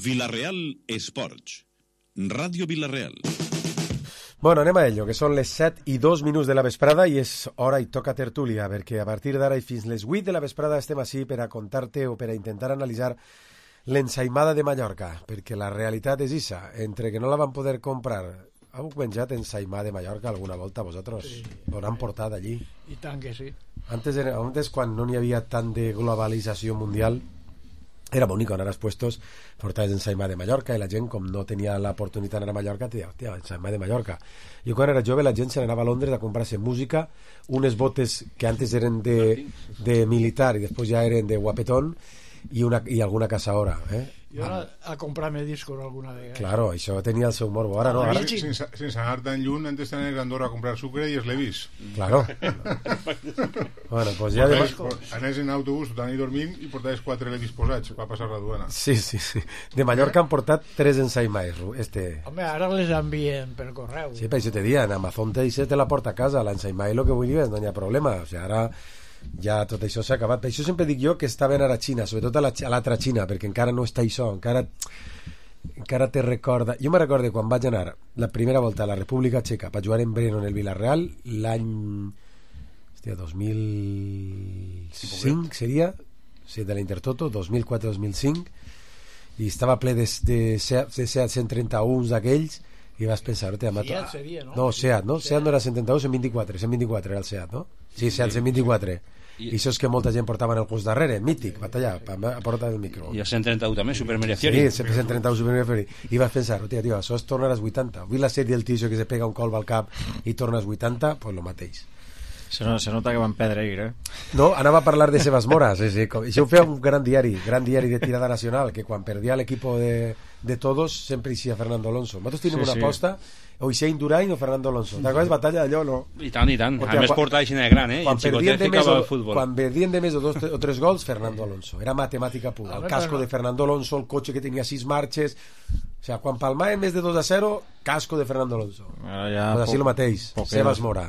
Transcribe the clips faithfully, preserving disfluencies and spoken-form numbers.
Vila-real Esports. Ràdio Vila-real. Bueno, anem a ello, que són les set i dos minuts de la vesprada i és hora i toca tertúlia, perquè a partir d'ara i fins les vuit de la vesprada estem així per a contar-te o per a intentar analitzar l'ensaïmada de Mallorca, perquè la realitat és issa, entre que no la van poder comprar. Heu menjat ensaïmada de Mallorca alguna volta vosaltres? Sí. On han portat allí? I tant que sí. Antes, era, antes quan no n'hi havia tant de globalització mundial, era bonic quan eres puestos, portaves ensaïmada de Mallorca i la gent, com no tenia l'oportunitat d'anar a Mallorca, te deia, hòstia, ensaïmada de Mallorca. Jo quan era jove la gent se n'anava a Londres a comprar-se música, unes botes que antes eren de, de militar i després ja eren de guapetón, i, una, i alguna caçadora, eh? Jo ah. a comprar-me discos alguna vegada. Claro, això tenia el seu morbo. Ara no, ara... Sense, sense anar tan lluny, antes d'anar a Andorra a comprar sucre i els Levis. Claro. Bueno, pues ja... Pues de... Anés en autobús, t'anaves dormint i portaves quatre Levis posats per passar la duana. Sí, sí, sí. De Mallorca han portat tres ensaïmades. Este... Home, ara les envien per correu. Sí, per això te diuen, Amazon te dice te la porta a casa, l'ensaïmada i el que vull dir és no hi ha problema. O sigui, ara... ja tot això s'ha acabat. Per això sempre dic jo que està ben ara a Xina, sobretot a l'altra Xina, perquè encara no està això, encara encara te recorda. Jo me recordo quan vaig anar la primera volta a la República Txeca per jugar en Breno en el Villarreal l'any hòstia, dos mil cinc seria, sí, de la Intertoto, dos mil quatre dos mil cinc, i estava ple de, de, de Seat cent trenta-un d'aquells i vas pensar, te mato. Seat seria, no? No, Seat, no? Seat no era cent trenta-un, cent vint-i-quatre, cent vint-i-quatre era el Seat, no? Sí, Seat cent vint-i-quatre. I això és que molta gent portava en el cos darrere, mític, batallar, a portar el micro. I el cent trenta-un també, Supermeriafiori. Sí, cent trenta-un Supermeriafiori. I vas pensar, hòstia, tio, això és tornar als vuitanta. Vull la sèrie del tio que se pega un colp al cap i torna als vuitanta, pues lo mateix. Se, no, se nota que van perdre ahir, eh? No, anava a parlar de Sebas Mora, sí, sí. Això ho feia un gran diari, gran diari de tirada nacional, que quan perdia l'equip de, de todos sempre hi sia Fernando Alonso. Nosaltres tenim sí, una sí. aposta, o hi sia Indurain o Fernando Alonso. ¿Te batalla d'allò, no? I tant, i tant. A més porta així de gran, eh? Quan perdien de, més o, quan perdien de més o dos o tres gols, Fernando Alonso. Era matemàtica pura. El casco de Fernando Alonso, el cotxe que tenia sis marxes... O sea, quan palmaven més de dos a zero, casco de Fernando Alonso. Ja, pues així el mateix. Sebas Mora.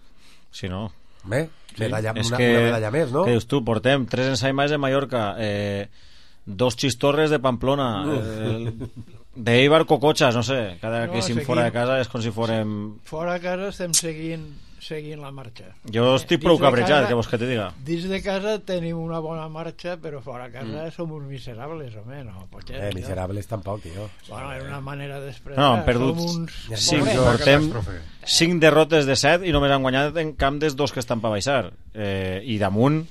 Si no... Bé, sí, medalla, és una, que, una medalla més, no? Que dius tu, portem tres ensaïmades de Mallorca, eh, dos xistorres de Pamplona, eh, d'Eibar Cocochas, no sé, cada no, que sim fora de casa és com si fórem... Fora de casa estem seguint seguint la marxa. Jo estic prou cabrejat, que vols que te diga. Dins de casa tenim una bona marxa, però fora de casa mm. som uns miserables, home, no? Potser, eh, miserables tampoc, tio. Bueno, és una manera d'expressar. No, han perdut uns... cinc, portem cinc derrotes de set i només han guanyat en camp dels dos que estan per baixar. Eh, I damunt,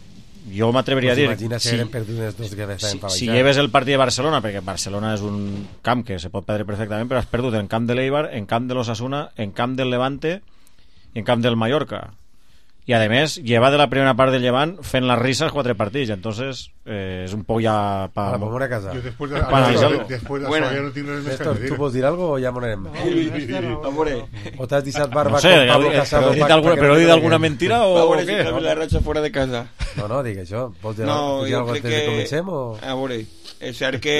jo m'atreveria pues a dir... Imagina si, eren perduts dos que si, si lleves el partit de Barcelona, perquè Barcelona és un camp que se pot perdre perfectament, però has perdut en camp de l'Eibar, en camp de l'Osasuna, en camp del Levante i en camp del Mallorca. I a més, lleva de la primera part del Llevant fent les risses quatre partits, entonces eh, és un poc ja pa, a la pomora casa. Jo després de, pa no, després de bueno. Ja no tinc res més que dir. Tu vols dir algo o ja m'anem? No, o t'has deixat barba no sé, con Pablo Casado? Però, alguna, però he dit alguna mentira o, o què? No? La ratxa fora de casa. No, no, dic això. Vols dir, no, dir alguna cosa que... que comencem? O... A veure, és cert que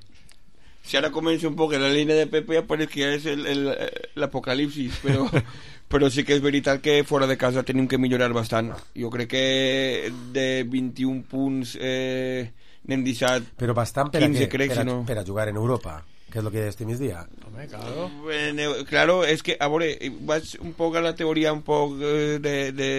si ara comença un poc la línia de Pepe ja pareix que ja és l'apocalipsis, però, però sí que és veritat que fora de casa tenim que millorar bastant. Jo crec que de vint-i-un punts eh, n'hem deixat però bastant per quinze, a, crec, per, a, si no. per a jugar en Europa, que és el que este migdia. Home, claro. Bueno, claro, és que, a veure, vaig un poc a la teoria un poc de... de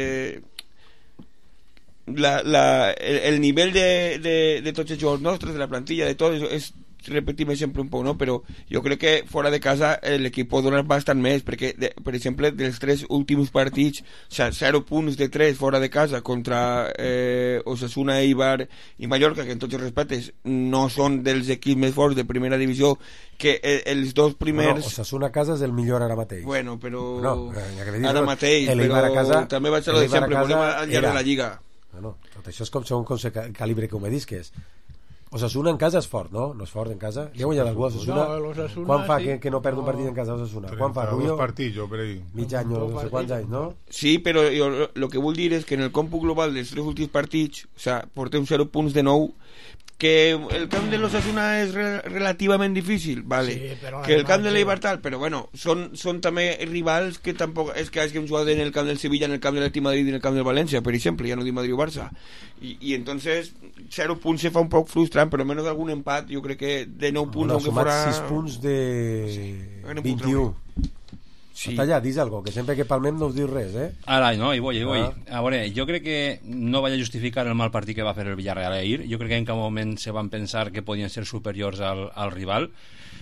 la, la, el, el nivell de, de, de tots els jugadors nostres, de la plantilla, de tot, és repetim sempre un poc, no? Però jo crec que fora de casa l'equip pot donar bastant més, perquè, de, per exemple, dels tres últims partits, o sigui, zero punts de tres fora de casa contra eh, Osasuna, Eibar i Mallorca, que en tots els respectes no són dels equips més forts de primera divisió, que eh, els dos primers... Bueno, Osasuna a casa és el millor ara mateix. Bueno, però... No, ja que ara mateix, però a casa, també vaig a lo de sempre, volem al llarg de la Lliga. Bueno, tot això és com segons com se calibre que ho me disques. Osasuna en casa és fort, no? No és fort en casa? Li ha guanyat algú a Osasuna? No, l'Osasuna quan fa sí. que, que no perd un partit en casa Osasuna? Quan fa, Rubio? partits, jo per ahí. Mig any o no sé quants anys, no? Sí, però jo, lo que vull dir és que en el còmput global dels tres últims partits, o sea, portem zero punts de nou Que el camp de l'Osasuna és re relativament difícil, vale. Sí, però que el camp de además, l'Eibar tal, però bueno, són, són també rivals que tampoc és que, és que hem jugat en el camp del Sevilla, en el camp de l'Atlètic Madrid i en el camp del València, per exemple, ja no dic Madrid o Barça. I, i entonces zero punts se fa un poc frustrant, però menys algun empat, jo crec que de nou punts, bueno, aunque sumat fora... sis punts de Sí, vint-i-u. Sí. Talla, dis algo, que sempre que palmem no us dius res, eh? Ara, no, hi voy, hi voy. Ah. A veure, jo crec que no vaig a justificar el mal partit que va fer el Villarreal ahir. Jo crec que en cap moment se van pensar que podien ser superiors al, al rival,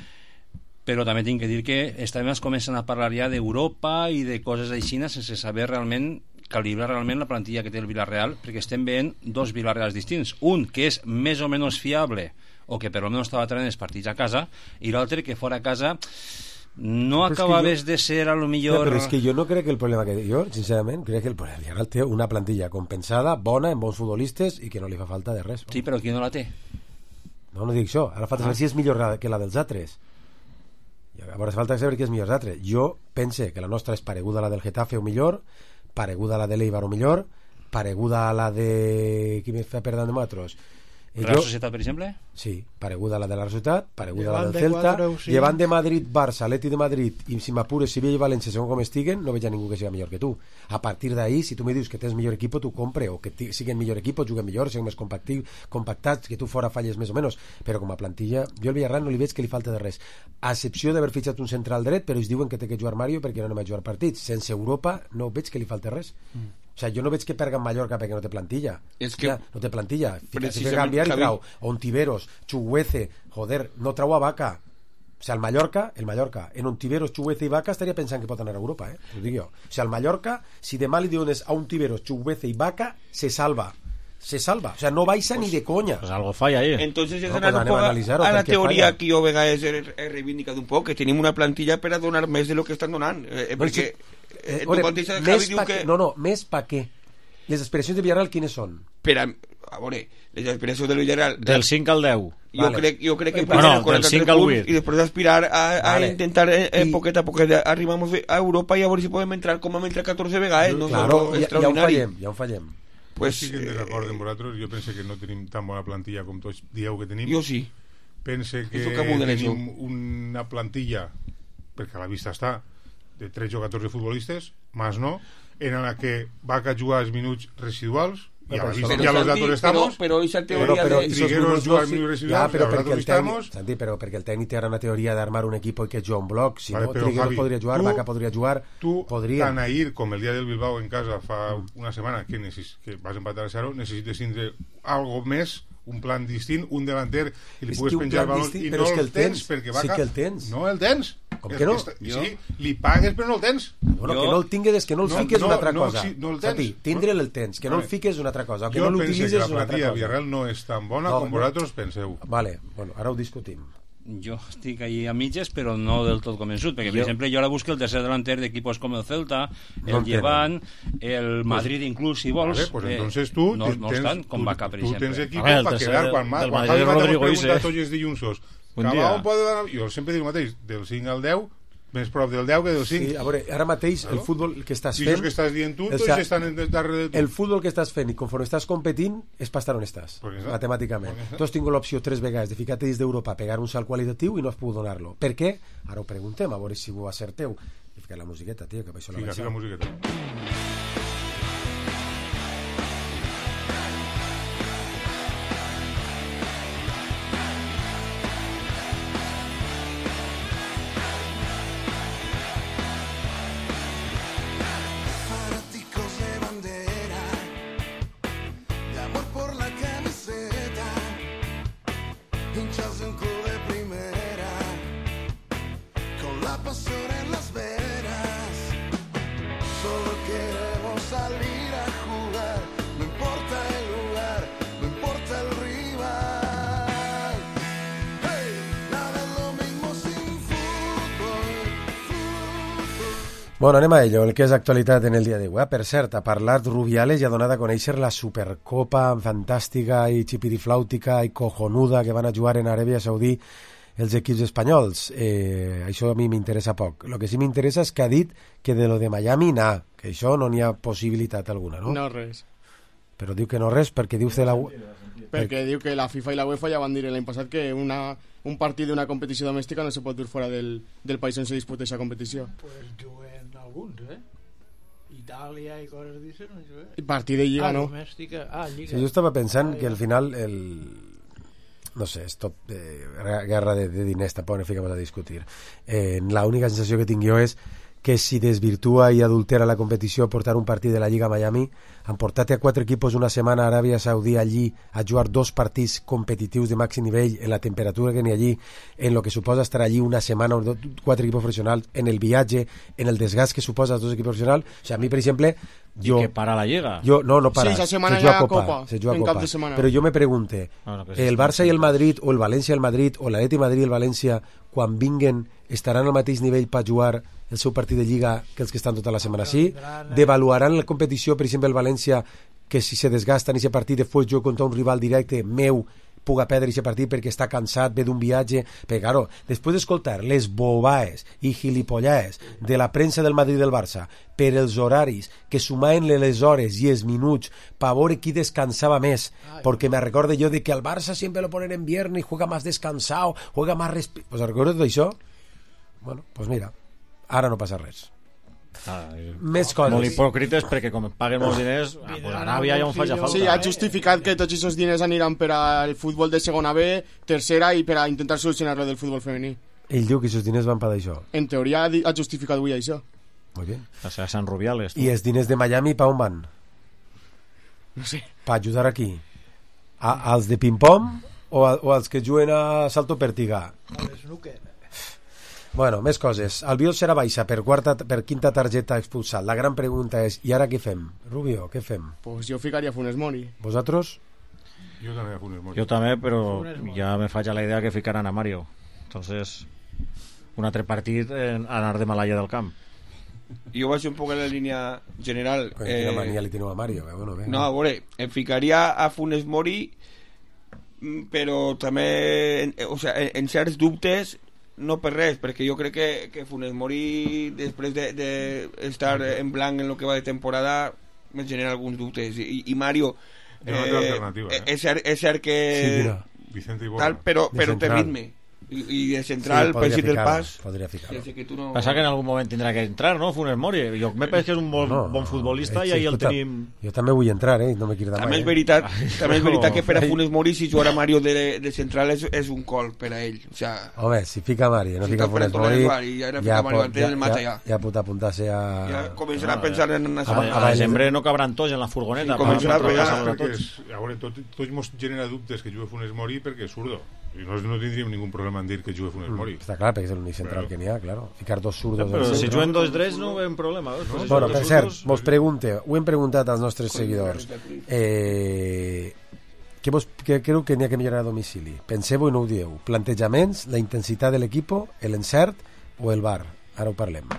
però també tinc que dir que estem començant a parlar ja d'Europa i de coses així sense saber realment calibrar realment la plantilla que té el Villarreal, perquè estem veient dos Villarreals distints. Un que és més o menys fiable, o que per almenys estava traient els partits a casa, i l'altre que fora a casa no acabaves de ser a lo millor... No, però és que jo no crec que el problema que... Jo, sincerament, crec que el problema Villarreal té una plantilla compensada, bona, amb bons futbolistes i que no li fa falta de res. Sí, però qui no la té? No, no dic això. Ara falta saber si és millor que la dels altres. I llavors falta saber qui és millor dels altres. Jo pense que la nostra és pareguda a la del Getafe o millor, pareguda a la de l'Eibar o millor, pareguda a la de... Qui me fa perdre de nosaltres? Real Societat, per exemple? Sí, pareguda a la de la Societat, pareguda a la Llevant del de Celta, quatre o cinc. llevant de Madrid, Barça, Atleti de Madrid, i si m'apures Sevilla i València, segons com estiguen, no veig a ningú que siga millor que tu. A partir d'ahí, si tu me dius que tens millor equip, tu compre, o que siguen millor equip, juguen millor, siguin més compactats, que tu fora falles més o menys, però com a plantilla, jo al Villarreal no li veig que li falta de res. A excepció d'haver fitxat un central dret, però ells diuen que té que jugar Mario perquè no anem a jugar partits. Sense Europa no veig que li falta res. Mm. O sea, jo no veig que perga en Mallorca perquè no té plantilla. És que... Ja, no té plantilla. Fica, si fer canviar i trau Ontiveros, Chuguece, joder, no trau a Vaca. O sea, el Mallorca, el Mallorca, en Ontiveros, Chuguece i Vaca estaria pensant que pot anar a Europa, eh? T'ho dic jo. O sea, el Mallorca, si demà li diuen a Ontiveros, Chuguece i Vaca, se salva. Se salva. O sea, no baixa pues, ni de coña. Pues algo falla ahí. Entonces, no, és pues anar un poc a, a la teoria falla. que jo a vegades he, he reivindicat un poc, que tenim una plantilla per a donar més de lo que estan donant. Eh, perquè eh, eh, ore, tu mateix Javi diu que... No, no, més pa què? Les aspiracions de Villarreal quines són? Per a, a veure, les aspiracions del Villarreal... Del cinc al deu. Jo, vale. crec, jo crec que bueno, no, del cinc al vuit. I després aspirar a, a vale. intentar eh, I... poquet a poquet arribamos a Europa i a veure si podem entrar com hem entrat catorze vegades. No, claro, no, ja, ja ho fallem, ja ho fallem. Pues sí que d'acord amb vosaltres, jo pense que no tenim tan bona plantilla com tots dieu que tenim. Jo sí. Pense que tenim una plantilla, perquè a la vista està, de tretze o catorze futbolistes, més no, en la que va a jugar els minuts residuals, i a la vista ja los datos estamos, però esa teoria però, però, de Trigueros jugar els minuts residuals, ja, però ja perquè el estamos. Santi, però perquè el tècnic té una teoria d'armar un equip i que juga un bloc, si vale, no, Trigueros podria jugar, tu, Vaca podria jugar, tu, podria. tant ahir com el dia del Bilbao en casa fa una setmana que, necess, que vas empatar a zero, necessites tindre algo més, un plan distint, un delanter que li puguis penjar el baló i no el, el tens, perquè Vaca... Sí que el tens. No el tens. Com que no? Que està, sí, li pagues però no el tens. Bueno, jo... que no el tingues, que no el no, fiques no, una altra no, cosa. Sí, no el tens. Sapi, tindre'l el tens, que no el fiques una altra cosa, que jo no l'utilitzes una altra cosa. Jo pense que la plantilla Villarreal no és tan bona no, com no. vosaltres penseu. Vale, bueno, ara ho discutim. Jo estic ahí a mitges, però no del tot convençut, perquè, per jo... exemple, jo ara busco el tercer delanter d'equipos com el Celta, no el Llevant, el Madrid pues, inclús, si vols. Vale, pues entonces tu eh, no, no tens, estan com Vaca, per tu, exemple. Tu tens equip per quedar quan, quan Javi Mata mos pregunta tots els dilluns. Jo sempre dic el mateix, del cinc al deu, més prop del deu que del cinc. Sí, a veure, ara mateix el futbol que estàs fent... I això que estàs dient tu, tots estan darrere de tu. El futbol que estàs fent i conforme estàs competint és per estar on estàs, matemàticament. Tu has tingut l'opció tres vegades de ficar-te dins d'Europa, pegar un salt qualitatiu i no has pogut donar-lo. Per què? Ara ho preguntem, a veure si ho acerteu. I ficar la musiqueta, tio, que per això la vaig vaig la musiqueta. Bueno, anem a ello, el que és actualitat en el dia d'avui. Per cert, ha parlat Rubiales i ha donat a conèixer la Supercopa fantàstica i xipiriflàutica i cojonuda que van a jugar en Aràbia Saudí els equips espanyols. Eh, això a mi m'interessa poc. El que sí m'interessa és que ha dit que de lo de Miami, nah, que això no n'hi ha possibilitat alguna, no? No, res. Però diu que no res perquè diu la... perquè diu que la FIFA i la UEFA ja van dir l'any passat que una, un partit d'una competició domèstica no se pot dur fora del, del país on se disputa aquesta competició. Pues juguen alguns, eh? Itàlia i coses d'això, no juguen. I partit de lliga, ah, no? Domèstica. Ah, lliga. Sí, jo estava pensant ah, que al final el... no sé, és tot eh, guerra de, de diners, tampoc no fiquem a discutir. Eh, l'única sensació que tinc jo és que si desvirtua i adultera la competició portar un partit de la Lliga Miami, han portat a quatre equipos una setmana a Aràbia Saudí allí a jugar dos partits competitius de màxim nivell en la temperatura que n'hi allí, en lo que suposa estar allí una setmana, quatre equipos professionals, en el viatge, en el desgast que suposa els dos equipos professionals. O sigui, a mi, per exemple, jo... I que para la Lliga. Jo, no, no para. Sí, esa semana se juga ya Copa, Copa, se juga en Copa. cap de setmana. Però jo me pregunte, no, no, el Barça i el Madrid, o el València i el Madrid, o l'Atleti Madrid i el València, quan vinguen, estaran al mateix nivell per jugar el seu partit de Lliga que els que estan tota la setmana així? Devaluaran la competició, per exemple, el València, que si se desgasta en aquest partit, després jo contra un rival directe meu puga perdre aquest partit perquè està cansat, ve d'un viatge, perquè, claro, després d'escoltar les bobaes i gilipollades de la premsa del Madrid i del Barça per els horaris, que sumaven les hores i els minuts per veure qui descansava més, perquè me recordo jo de que al Barça sempre lo ponen en viernes y juega más descansado, juega más... Resp... Pues recordo tot això? Bueno, pues mira, ara no passa res. Ah, més coses. Molt hipòcrites perquè com paguen molts diners, ah, pues a Aràbia ja on faci falta. Sí, ha justificat que tots aquests diners aniran per al futbol de segona B, tercera, i per a intentar solucionar-lo del futbol femení. Ell diu que aquests diners van per això. En teoria ha justificat avui això. Muy bien. O sea, Sant Rubiales. I els diners de Miami pa on van? No sé. Per ajudar aquí? A, als de ping-pong o, a, o als que juguen a salto pèrtiga? A l'snooker. Bueno, més coses. Albiol serà baixa per, quarta, per quinta targeta expulsat. La gran pregunta és, i ara què fem? Rubio, què fem? Pues jo ficaria Funes Mori. Vosaltres? Jo també a Funes Mori. Jo també, però ja me faig a la idea que ficaran a Mario. Entonces, un altre partit en anar de Malaya del camp. Jo vaig un poc en la línia general. Quina eh... mania li teniu a Mario? Eh? Bueno, bé, no, a veure, em ficaria a Funes Mori, però també, o sea, en, en certs dubtes, no per res, perquè jo crec que, que Funes Mori, després d'estar de, de en blanc en el que va de temporada, me genera alguns dubtes. I, i Mario, eh, eh? és, cert, és cert que... Sí, Vicente i tal, però, però té ritme. I, i de central, sí, per si del pas, podria ficar-lo. Sí, que tu no... Passa que en algun moment tindrà que entrar, no? Funes Mori, jo me penso que és un bon, no, bon futbolista i ahí el tenim... Jo també vull entrar, eh? No me crida mai. També és veritat, eh? també és veritat que per a Funes Mori, si jugar a Mario de, de central és, és un col per a ell. O sea, home, si fica Mario, no si fica Funes Mori, ja, ja, pot, ja, ja, ja, ja pot apuntar-se a... Ja començarà a pensar en una a, a, a desembre no cabran tots en la furgoneta. Sí, començarà a pegar. A veure, tot, tot mos genera dubtes que jugui Funes Mori perquè és zurdo. I no, no tindríem ningú problema en dir que jugui Funes Mori. Està clar, perquè és l'únic central però... que n'hi ha, claro. Ficar dos zurdos... Però si juguen dos drets no veiem problema. No? Bueno, per cert, vos pregunte, ho hem preguntat als nostres seguidors. Eh, què vos, que creu que n'hi ha que millorar a domicili? Penseu-ho i no ho dieu. Plantejaments, la intensitat de l'equip, l'encert o el bar? Ara ho parlem.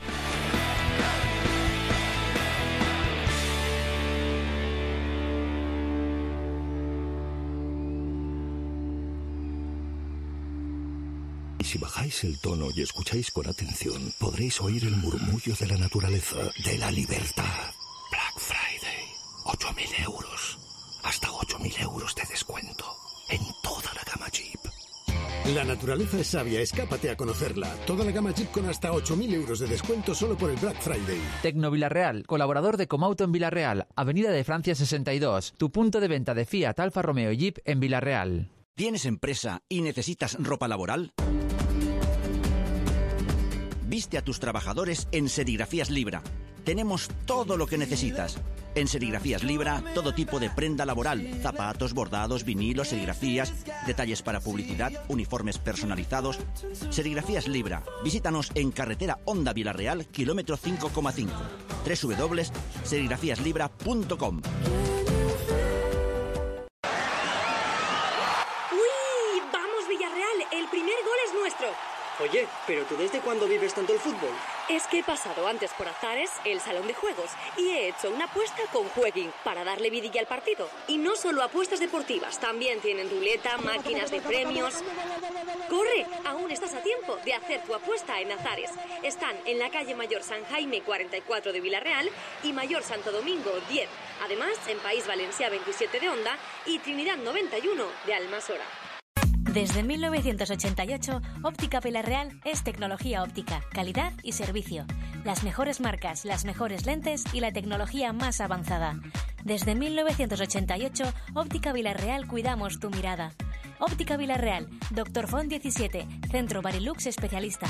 Si bajáis el tono y escucháis con atención, podréis oír el murmullo de la naturaleza, de la libertad. Black Friday, ocho mil euros. Hasta ocho mil euros de descuento en toda la gama Jeep. La naturaleza es sabia, escápate a conocerla. Toda la gama Jeep con hasta ocho mil euros de descuento solo por el Black Friday. Tecno Villarreal, colaborador de Comauto en Villarreal, Avenida de Francia sesenta y dos, tu punto de venta de Fiat, Alfa Romeo y Jeep en Villarreal. ¿Tienes empresa y necesitas ropa laboral? Viste a tus trabajadores en Serigrafías Libra. Tenemos todo lo que necesitas. En Serigrafías Libra, todo tipo de prenda laboral, zapatos, bordados, vinilos, serigrafías, detalles para publicidad, uniformes personalizados. Serigrafías Libra. Visítanos en carretera Honda Villarreal, kilómetro cinco coma cinco. doble u doble u doble u punto serigrafías libra punto com. ¡Uy! ¡Vamos, Villarreal! El primer gol es nuestro. Oye, ¿pero tú desde cuándo vives tanto el fútbol? Es que he pasado antes por Azares, el salón de juegos, y he hecho una apuesta con Jueguin para darle vidilla al partido. Y no solo apuestas deportivas, también tienen ruleta, máquinas de premios. ¡Corre! Aún estás a tiempo de hacer tu apuesta en Azares. Están en la calle Mayor San Jaime cuarenta y cuatro de Villarreal y Mayor Santo Domingo diez. Además, en País Valencià veintisiete de Onda y Trinidad noventa y uno de Almasora. Desde mil novecientos ochenta y ocho, Óptica Villarreal es tecnología óptica, calidad y servicio. Las mejores marcas, las mejores lentes y la tecnología más avanzada. Desde mil novecientos ochenta y ocho, Óptica Villarreal cuidamos tu mirada. Óptica Villarreal, Doctor Font diecisiete, Centro Barilux especialista.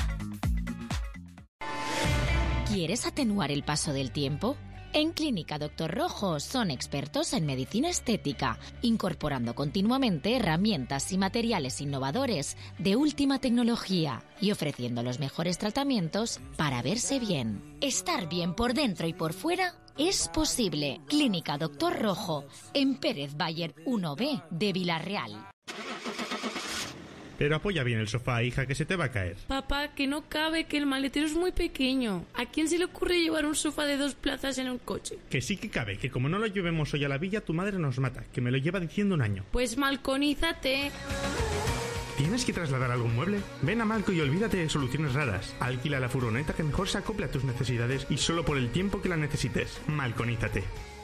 ¿Quieres atenuar el paso del tiempo? En Clínica Doctor Rojo son expertos en medicina estética, incorporando continuamente herramientas y materiales innovadores de última tecnología y ofreciendo los mejores tratamientos para verse bien. Estar bien por dentro y por fuera es posible. Clínica Doctor Rojo, en Pérez Bayer uno B de Villarreal. Pero apoya bien el sofá, hija, que se te va a caer. Papá, que no cabe, que el maletero es muy pequeño. ¿A quién se le ocurre llevar un sofá de dos plazas en un coche? Que sí que cabe, que como no lo llevemos hoy a la villa, tu madre nos mata, que me lo lleva diciendo un año. Pues malconízate. ¿Tienes que trasladar algún mueble? Ven a Malco y olvídate de soluciones raras. Alquila la furgoneta que mejor se acople a tus necesidades y solo por el tiempo que la necesites. Malconízate.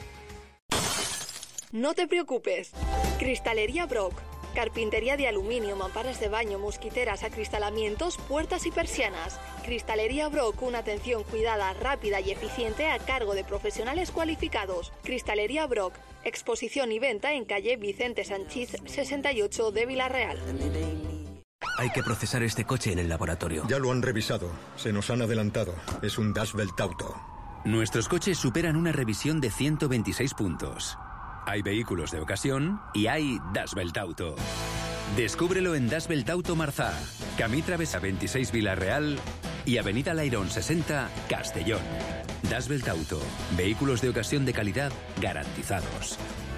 No te preocupes. Cristalería Brock. Carpintería de aluminio, mamparas de baño, mosquiteras, acristalamientos, puertas y persianas. Cristalería Brock, una atención cuidada, rápida y eficiente a cargo de profesionales cualificados. Cristalería Brock, exposición y venta en calle Vicente Sanchís sesenta y ocho de Villarreal. Hay que procesar este coche en el laboratorio. Ya lo han revisado. Se nos han adelantado. Es un Das Welt Auto. Nuestros coches superan una revisión de ciento veintiséis puntos. Hay vehículos de ocasión y hay Das Welt Auto. Descúbrelo en Das Welt Auto Marzá, Camí Travesa veintiséis Villarreal y Avenida Lairón sesenta Castellón. Das Welt Auto, vehículos de ocasión de calidad garantizados.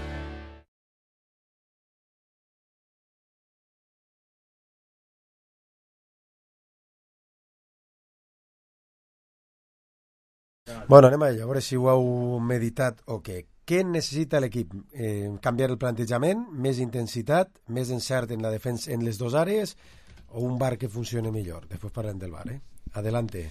Bueno, anem a ello, a veure si ho heu meditat o què. Què necessita l'equip? Eh, canviar el plantejament, més intensitat, més encert en la defensa en les dues àrees o un bar que funcione millor? Després parlem del bar, ¿eh? Adelante.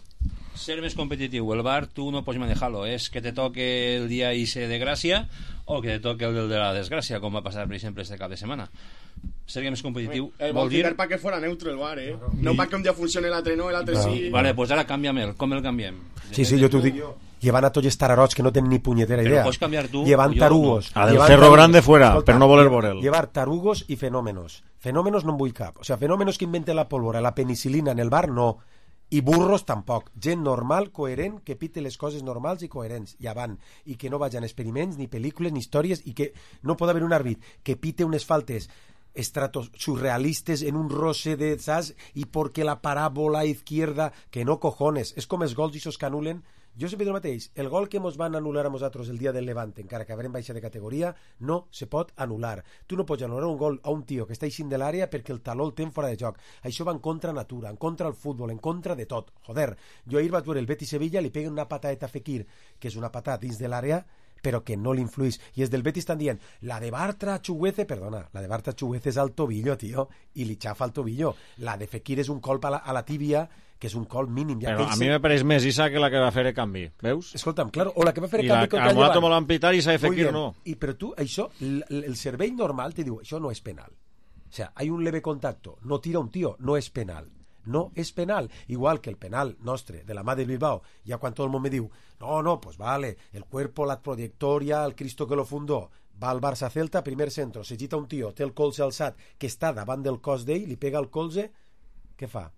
Ser més competitiu. El bar tú no puedes manejarlo. Es que te toque el día ese de gracia o que te toque el del de la desgracia, com va passar, per exemple, este cap de setmana. Ser més competitiu el vol dir... El para que fuera neutro el bar, ¿eh? No para que un día funcione l'altre no, l'altre no. Sí. Vale, pues ara canvia'm-el. Com el canviem? Sí, sí, jo t'ho dic. Llevant a tots els tararots que no tenen ni punyetera idea. Però pots canviar tu. Llevant tarugos. No. A del Cerro Grande fuera, escolta, per no voler vorel. Llevar tarugos i fenòmenos. Fenòmenos no en vull cap. O sea, fenòmenos que inventen la pólvora, la penicilina en el bar, no. I burros tampoc. Gent normal, coherent, que pite les coses normals i coherents. I avant. I que no vagin experiments, ni pel·lícules, ni històries, i que no pot haver un àrbit que pite unes faltes estratos surrealistes en un roce de saps i perquè la paràbola izquierda, que no cojones. És com els gols i que anulen. Jo sempre dic el mateix, el gol que mos van anul·lar a nosaltres el dia del Levante, encara que haurem baixa de categoria, no se pot anul·lar. Tu no pots anul·lar un gol a un tio que està eixint de l'àrea perquè el taló el ten fora de joc. Això va en contra natura, en contra el futbol, en contra de tot. Joder, jo ahir vaig veure el Betis Sevilla, li peguen una patadeta a Fekir, que és una patada dins de l'àrea, però que no l'influís. I els del Betis estan dient, la de Bartra Chuguece, perdona, la de Bartra Chuguece és al tobillo, tio, i li xafa el tobillo. La de Fekir és un colp a la, a la tíbia, que és un col mínim. Però a mi me pareix més Isa que la que va fer el canvi, veus? Escolta'm, claro, o la que va fer el I canvi... I la Monato me l'han pitat i s'ha de Fekir no. I, però tu, això, el, el cervell normal te diu, això no és penal. O sea, hay un leve contacto, no tira un tío, no és penal. No és penal, igual que el penal nostre de la mà de Bilbao, ja quan tot el món me diu no, no, pues vale, el cuerpo, la trayectoria, el Cristo que lo fundó, va al Barça Celta, primer centro, se gita un tio, té el colze alçat, que està davant del cos d'ell, li pega el colze, què fa?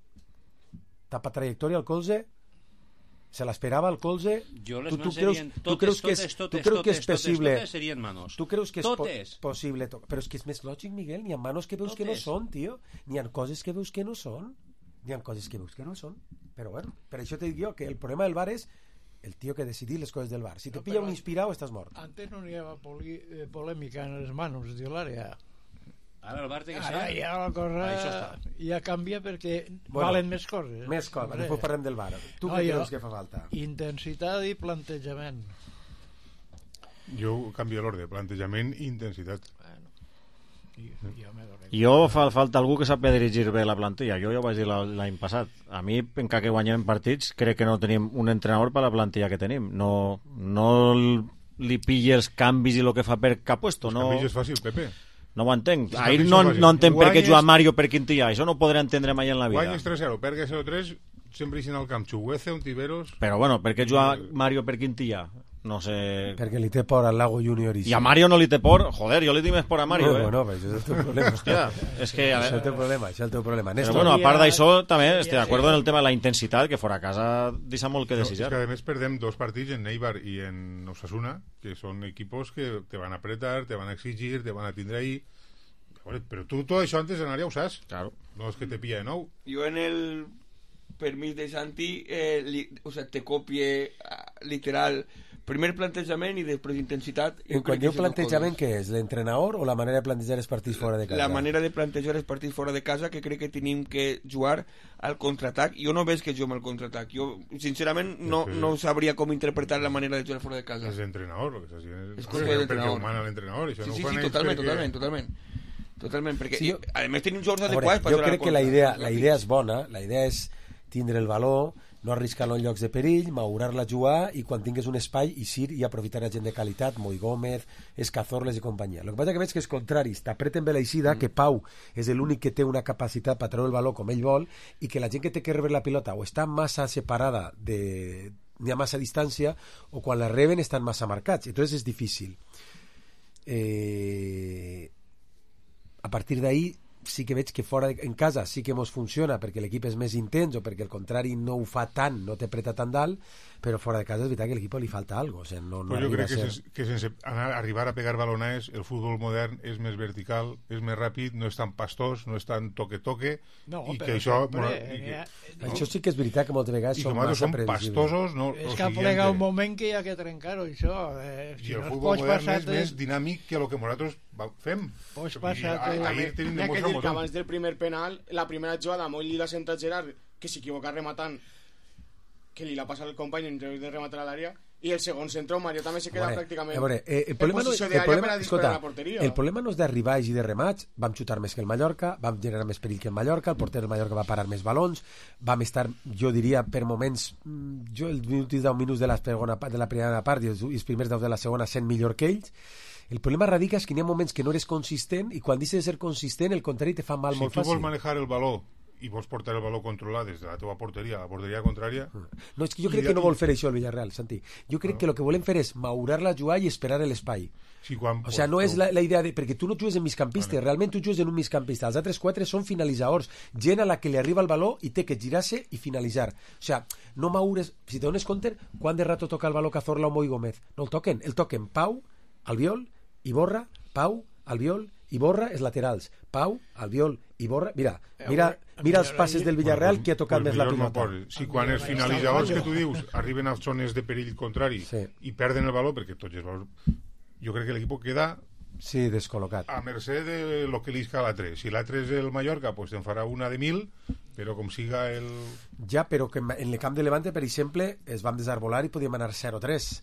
Tapa trajectòria al colze? Se l'esperava el colze? Jo les tu, tu mans creus, serien tu totes, creus que és, totes, totes, tu creus que és totes, possible, totes serien manos. Tu creus que és totes. po possible, to però és que és més lògic, Miguel, n'hi ha manos que veus totes. Que no són, tio. N'hi ha coses que veus que no són. N'hi ha coses que veus que no són. Però bueno, per això te dic jo que el problema del bar és el tio que decidir les coses del bar. Si te no, pilla un inspirado, estàs mort. Antes no hi havia polèmica en les manos de l'àrea. Ara el Bar té que Ara ser... ja la cosa Això està. ja canvia perquè Bueno, valen més coses. Més coses, Hombre. després parlem del V A R. Tu què jo- creus que fa falta? Intensitat i plantejament. Jo canvio l'ordre, plantejament i intensitat. Jo, jo me dono. Jo fa falta algú que sàpiga dirigir bé la plantilla. Jo ja ho vaig dir la- l'any passat. A mi, encara que guanyem partits, crec que no tenim un entrenador per la plantilla que tenim. No, no li pille els canvis i el que fa per cap puesto. Els No, canvis és fàcil, Pepe. no ho entenc. Els Ahir canvis no, són fàcils. no entenc per què Guanyes- juga Mario per Quintilla. Això no ho podré entendre mai en la vida. Guanyes tres zero, pergues zero tres, sempre ixen al camp Chuguece, un Tiberos... Però bueno, per què juga Mario per Quintilla? No sé... Perquè li té por al Lago Junior i... I a Mario no li té por? Joder, jo li tinc més por a Mario, no, eh? Bueno, però això és el teu problema. Hòstia, és que... A Això és el veure... teu problema, això és el teu problema. Però Néstor, bueno, a part d'això, també estic d'acord en el tema de la intensitat, que fora a casa deixa molt que No, és desitjar. que a més perdem dos partits en Eibar i en Osasuna, que són equipos que te van a apretar, te van a exigir, te van a tindre ahí. Però tu tot això antes d'anar ja ho saps. Claro. No és que te pilla de nou. Jo en el permís de Santi eh, li, o sea, te copie uh, literal primer plantejament i després intensitat. En quan diu plantejament, què és? L'entrenador o la manera de plantejar els partits fora de casa? La manera de plantejar els partits fora de casa, que crec que tenim que jugar al contraatac. Jo no veig que juguem al contraatac. Jo, sincerament, no, no sabria com interpretar la manera de jugar fora de casa. És l'entrenador, el que és, És és culpa de perquè l'entrenador. ho mana l'entrenador. Això Sí, no sí, ho fan sí, ells totalment, perquè- totalment, totalment. Totalment, perquè Sí, jo- a més tenim jugadors A veure, adequats per jo jugar al crec que la contra- idea, la idea és bona, la idea és tindre el valor, no arriscar-lo en llocs de perill, maurar-la jugar i quan tingues un espai eixir i aprofitar a gent de qualitat, Moi Gómez, Escazorles i companyia. El que passa que veig que és contrari, t'apreten bé l'eixida, mm. que Pau és l'únic que té una capacitat per treure el valor com ell vol i que la gent que té que rebre la pilota o està massa separada de n'hi ha massa distància o quan la reben estan massa marcats, entonces és difícil. Eh... A partir d'ahí sí que veig que fora de, en casa sí que mos funciona perquè l'equip és més intens o perquè el contrari no ho fa tant, no t'apreta tan dalt, però fora de casa és veritat que a l'equip li falta alguna cosa. O sigui, no, no Però jo arriba crec que, a ser... sense, que sense anar, arribar a pegar balonades el futbol modern és més vertical, és més ràpid, no és tan pastós, no és tan toque-toque No, i però que això... sempre, i que, eh, no? Això sí que és veritat que moltes vegades I són com ara massa són previsibles. pastosos, no? És o que sigui, plega que- un moment que hi ha que trencar-ho, això. Eh, I si el no es futbol pots modern passar és més dinàmic que el que nosaltres va- fem. Pots I passar a- que- ahir tenim N'hi ha de que mostrar dir un que botó. abans del primer penal, la primera jugada, Moll li l'ha centrat Gerard, que s'equivoca rematant, que li l'ha passat el company en lloc de rematar a l'àrea, i el segon centre, Mario també se queda A veure, pràcticament a veure, eh, el problema, en no, posició el d'àrea problema, per a disparar escolta, a la porteria. el problema no és d'arribar i de remats, vam xutar més que el Mallorca, vam generar més perill que el Mallorca, el porter del Mallorca va parar més balons, vam estar, jo diria, per moments, mm, jo els minuts deu minuts de la, segona, part- de la primera part i els, i els primers deu de la segona sent millor que ells. El problema radica és que hi ha moments que no eres consistent i quan deixes de ser consistent el contrari te fa mal Si molt tu fàcil. vols manejar el baló i vols portar el baló controlat des de la teva porteria a la porteria contrària... No, és que jo I crec de- que no vol fer això el Villarreal, Santi. Jo crec que el que volem fer és maurar-la, jugar i esperar l'espai. Sí, quan, O sigui, no és la, la idea de... Perquè tu no jugues en migcampista, vale. Realment tu jugues en un migcampista. Els altres quatre són finalitzadors. Gent a la que li arriba el baló i té que girar-se i finalitzar. O sigui, no maures... Si te dones compte, quan de rato toca el baló Cazorla o Moi Gómez? No el toquen. El toquen Pau, Albiol, Iborra, Pau, Albiol, Iborra, els laterals. Pau, Albiol, Iborra... Mira, mira, mira els passes del Villarreal que ha tocat pues més la millor pilota. No si quan els finalitzadors que tu dius arriben a zones de perill contrari Sí. i perden el valor, perquè tots els valors... Jo crec que l'equip queda Sí, descol·locat. a mercè de lo que li isca l'altre. Si l'altre és el Mallorca, pues te'n farà una de mil, però com siga el... Ja, però que en el camp de Levante, per exemple, es vam desarbolar i podíem anar zero tres.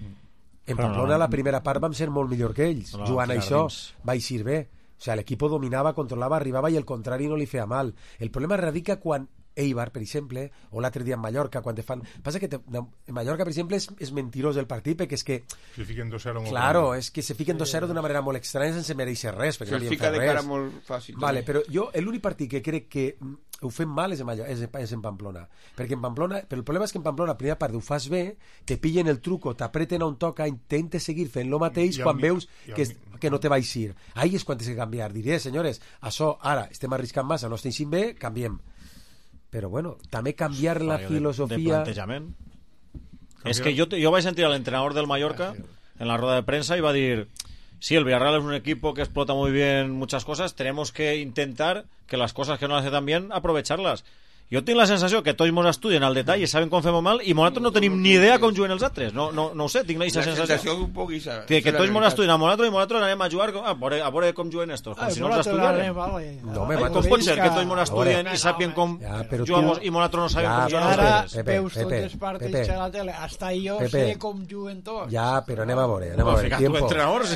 En Però Pamplona, no. la primera part vam ser molt millor que ells. No, Jugant a tirar això, dins. va eixir bé. O sigui, l'equip dominava, controlava, arribava i el contrari no li feia mal. El problema radica quan Eibar, per exemple, o l'altre dia en Mallorca, quan te fan... Passa que te... en Mallorca, per exemple, és, és mentirós el partit, perquè és que... Si fiquen dos zero... Claro, és que se fiquen dos zero d'una manera molt estranya sense mereixer res, perquè Se'ls no li fica hem de fet cara res. molt fàcil, Vale, també. però jo l'únic partit que crec que mm, ho fem mal és en, Mallorca, és, en- és en Pamplona, perquè en Pamplona, però el problema és que en Pamplona, la primera part ho fas bé, te pillen el truco, t'apreten a un toca, intentes seguir fent lo mateix I al quan mi- veus i al que, mi- que no te va eixir. Ahí és quan tens que canviar. Diré, senyores, això ara estem arriscant massa, no estem eixint bé, canviem. Però bueno, també canviar la Fallo de- filosofia... de plantejament. És que jo, jo vaig sentir al entrenador del Mallorca en la rueda de prensa y va a decir, sí, el Villarreal es un equipo que explota muy bien muchas cosas, tenemos que intentar que las cosas que no hace tan bien aprovecharlas. Jo tinc la sensació que tots ens estudien al detall i saben com fem mal i nosaltres no tenim ni idea com juguen els altres. No, no, no ho sé, tinc la sensació. La sensació un poc isa. Que, que tots ens estudien a nosaltres i nosaltres anem a jugar a veure, a veure com juguen estos. Com si no els estudiaren. No, me Ai, com pot ser que tots ens estudien i sàpien com juguen i nosaltres no sabem com juguen els altres? Ara veus tots els partits a la tele. Hasta jo sé com juguen tots. Ja, però anem a veure, anem a veure. Tiempo,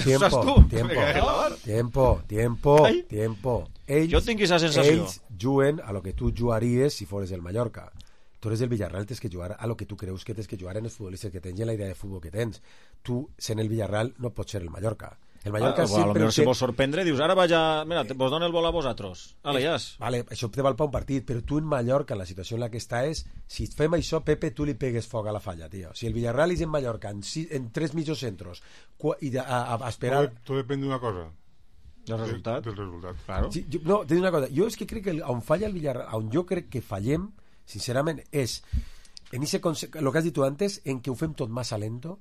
tiempo, tiempo, tiempo, tiempo. Ells, jo tinc aquesta sensació. Ells juguen a lo que tu jugaries si fores el Mallorca. Tu eres el Villarreal, tens que jugar a lo que tu creus que tens que jugar en els futbolistes que tens i en la idea de futbol que tens. Tu, sent el Villarreal, no pots ser el Mallorca. El Mallorca ah, sempre... Potser si vos sorprendre, dius, ara vaig a... Mira, vos dono el vol a vosaltres. Ale, ja. Vale, això te val per un partit, però tu en Mallorca, en la situació en la que està és, si fem això, Pepe, tu li pegues foc a la falla, tio. Si el Villarreal és en Mallorca, en, en tres mitjos centros, i a, a, a esperar... Tot, tot depèn d'una cosa. Del resultat? Del resultat. Claro. Sí, jo, no, t'he dit una cosa. Jo és que crec que on falla el Villarreal, on jo crec que fallem, sincerament, és en ese conse- lo que has dit tu antes, en que ho fem tot massa lento,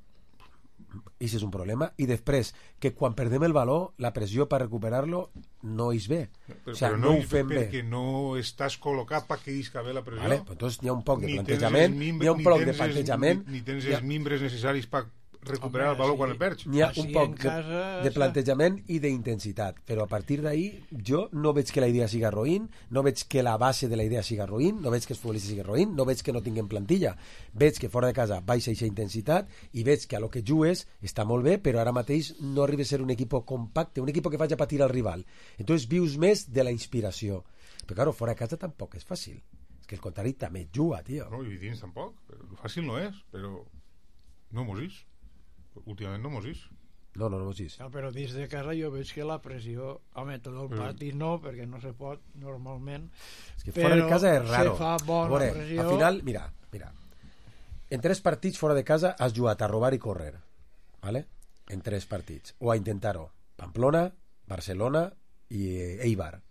i és un problema, i després que quan perdem el valor, la pressió per recuperar-lo no és bé. Però, o sea, però no, no ho fem bé. perquè no estàs col·locat perquè isca bé la pressió. Vale, pues entonces n'hi ha un poc de Ni plantejament, mimbre, n'hi ha un poc de els- plantejament, Ni, ni tens hi ha- els mimbres necessaris per recuperar Home, el valor sí. quan el perds. n'hi ha Així un poc en de, casa, de plantejament i d'intensitat, però a partir d'ahí jo no veig que la idea siga roïn, no veig que la base de la idea siga roïn, no veig que els futbolistes siguin roïn, no veig que no tinguem plantilla, veig que fora de casa baixa aquesta intensitat i veig que a lo que jugues està molt bé, però ara mateix no arriba a ser un equip compacte, un equip que faci patir al rival. Entonces vius més de la inspiració. Però claro, fora de casa tampoc és fàcil. És que el contrari també juga, tio. No, i dins tampoc. Però fàcil no és, però no mos és. Últimament no mos és. No, no, no mos és. No, però dins de casa jo veig que la pressió, home, tot el Però- partit no, perquè no se pot normalment. És que fora de casa és raro. Se fa bona Veure, pressió. al final, mira, mira. En tres partits fora de casa has jugat a robar i correr. ¿Vale? En tres partits. O a intentar-ho. Pamplona, Barcelona i Eibar.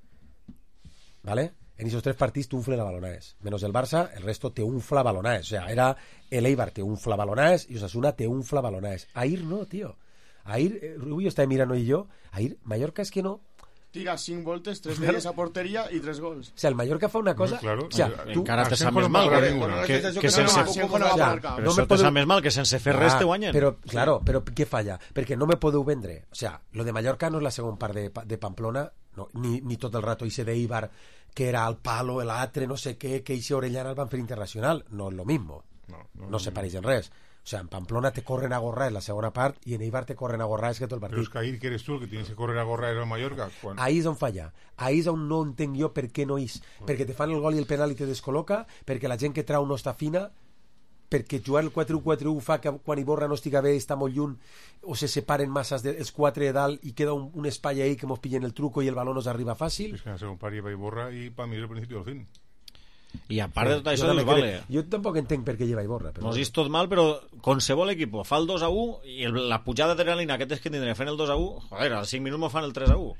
¿Vale? En esos tres partits t'unfle la balonades. Menos el Barça, el resto te unfla balonades. O sea, era el Eibar te unfla balonades y Osasuna te unfla balonades. Air no, tío. Air, eh, Rubio está mirando y yo. Air, Mallorca es que no. Tira cinc voltes, tres d'elles a porteria i tres gols. O sea, el Mallorca fa una cosa... Mm, claro. O sea, tu... Encara te sap Ascenso més no mal m'agrada que, ninguna. que, que, que sense... Ascenso no va Ja, marcar. Però no això me te podeu- sap més mal que sense fer res te guanyen. Però, claro, però què falla? Perquè no me podeu vendre. O sea, lo de Mallorca no és la segona part de, de Pamplona, no, ni, ni tot el rato ese de Eibar, que era al palo, el atre, no sé què, que ese Orellana el van fer internacional. No és lo mismo. No, no, No se pareix en res. O sea, en Pamplona te corren a gorrar en la segona part i en Eibar te corren a gorrar és que tot el Però partit. és que ahir que eres tu el que tienes que correr a gorra era el Mallorca. Quan... Ahí és on falla. Ahí és on no entenc jo per què no és. Perquè te fan el gol i el penal i te descol·loca, perquè la gent que trau no està fina, perquè jugar el quatre u quatre u fa que quan Iborra no estiga bé està molt lluny o se separen masses de, els quatre de dalt i queda un, un espai ahí que mos pillen el truco i el baló nos arriba fàcil. És que en el segon part lleva Iborra i per mi és el principi del fin. I a part de tot això, jo, dius, també vale, crec- jo tampoc entenc per què lleva Iborra. Però... mos és tot mal, però qualsevol equip fa el dos a u i el, la pujada d'adrenalina que tens que tindre fent el dos a u, joder, als cinc minuts mos fan el tres a u.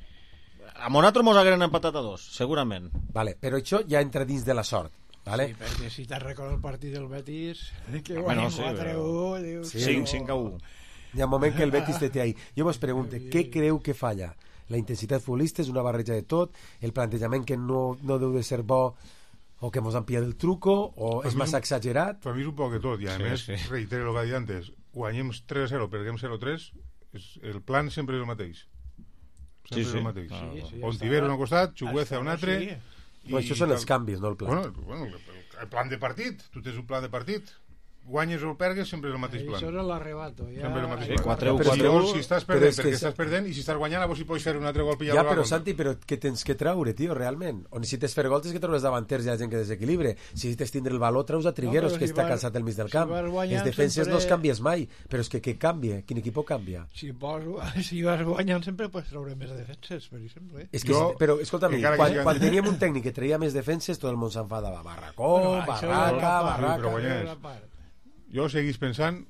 A nosaltres mos hagueren empatat a dos, segurament. Vale, però això ja entra dins de la sort. Vale? Sí, perquè si te'n recordes el partit del Betis, que Bueno, guanyen sí, quatre a u, dius... Sí, cinc, no. cinc a u. Hi ha un moment que el Betis te té ahí. Jo vos pregunto, què creu que falla? La intensitat futbolista és una barreja de tot, el plantejament que no, no deu de ser bo o que mos han pillat el truco o Per és mi massa un- exagerat. Per mi és un poc de tot, i a Sí, més, sí. reitero el que he dit antes, guanyem tres a zero, perdem zero a tres, és, el plan sempre és el mateix. Sempre Sí, és sí. el mateix. Ah, Sí, sí, Ontiveros a un costat, Hasta Chugueza a un altre... sí. i No, això són els tal. canvis, no el pla. Bueno, bueno, el, el plan de partit, tu tens un plan de partit, guanyes o pergues, sempre és el mateix plan. Això és l'arrebato. Ja... Sempre el mateix Sí, plan. quatre u, Però quatre si, u, llavors, si estàs però perdent, és que perquè és- estàs perdent, i si estàs guanyant, llavors si pots fer un altre gol pillar Ja, la però contra. Santi, però què tens que traure, tio, realment? O necessites fer gols és que treus davanters i la gent que desequilibre. Si necessites tindre el valor, treus a Trigueros, No, però que si està vas- cansat del mig del si camp. vas guanyant Les defenses sempre- no es canvies mai, però és que què canvia? Quin equip canvia? Si, vols, si vas guanyant sempre pots treure més defenses, per exemple. És que, Jo, però, escolta'm, encara que quan, sigan- quan teníem un tècnic que traia més defenses, tot el món s'enfadava. Barracó, Bueno, això ja barraca, és una part, barraca... però guanyes. això és una part. Jo seguís pensant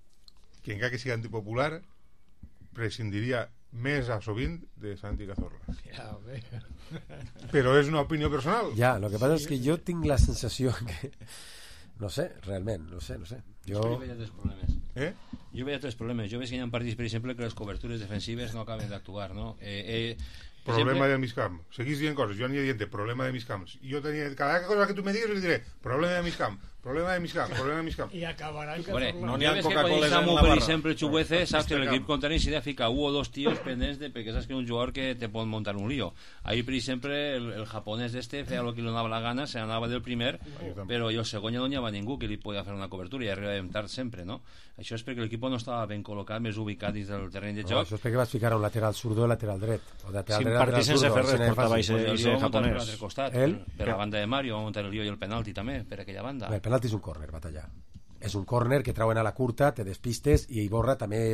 que encara que sigui antipopular prescindiria més a sovint de Santi Cazorla. Ja, bé. Però és una opinió personal. Ja, el que passa és que jo tinc la sensació que... No sé, realment, no sé, no sé. Jo... Jo veia tres problemes. Eh? Jo veia tres problemes. Jo veig que hi ha partits, per exemple, que les cobertures defensives no acaben d'actuar, no? Eh, eh, problema del mis camp. Seguís dient coses, jo aniria dient problema de mis camps. Jo tenia, cada cosa que tu me digues, li diré problema de mis camp, problema de mis camp, problema de mis camp. I acabaran que Bueno, no no n'hi ha Coca-Cola en la barra. Per exemple, Chuguece, saps que l'equip contrari s'hi ha de ficar un o dos tios pendents de, perquè saps que és un jugador que te pot montar un lío. Ahí, per exemple, el, el japonès este feia lo que li donava la gana, se anava del primer, però jo segon ja no hi havia ningú que li podia fer una cobertura i arribàvem tard sempre, no? Això és perquè l'equip no estava ben col·locat, més ubicat dins del terreny de joc. No, això és perquè vas ficar un lateral zurdo i lateral dret. O lateral si dret, partís sense fer res, portava i ser japonès. Per la banda de Mario va muntar el lío i el penalti també, per aquella banda. El penalti és un córner, batallar. És un córner que trauen a la curta, te despistes, i Iborra també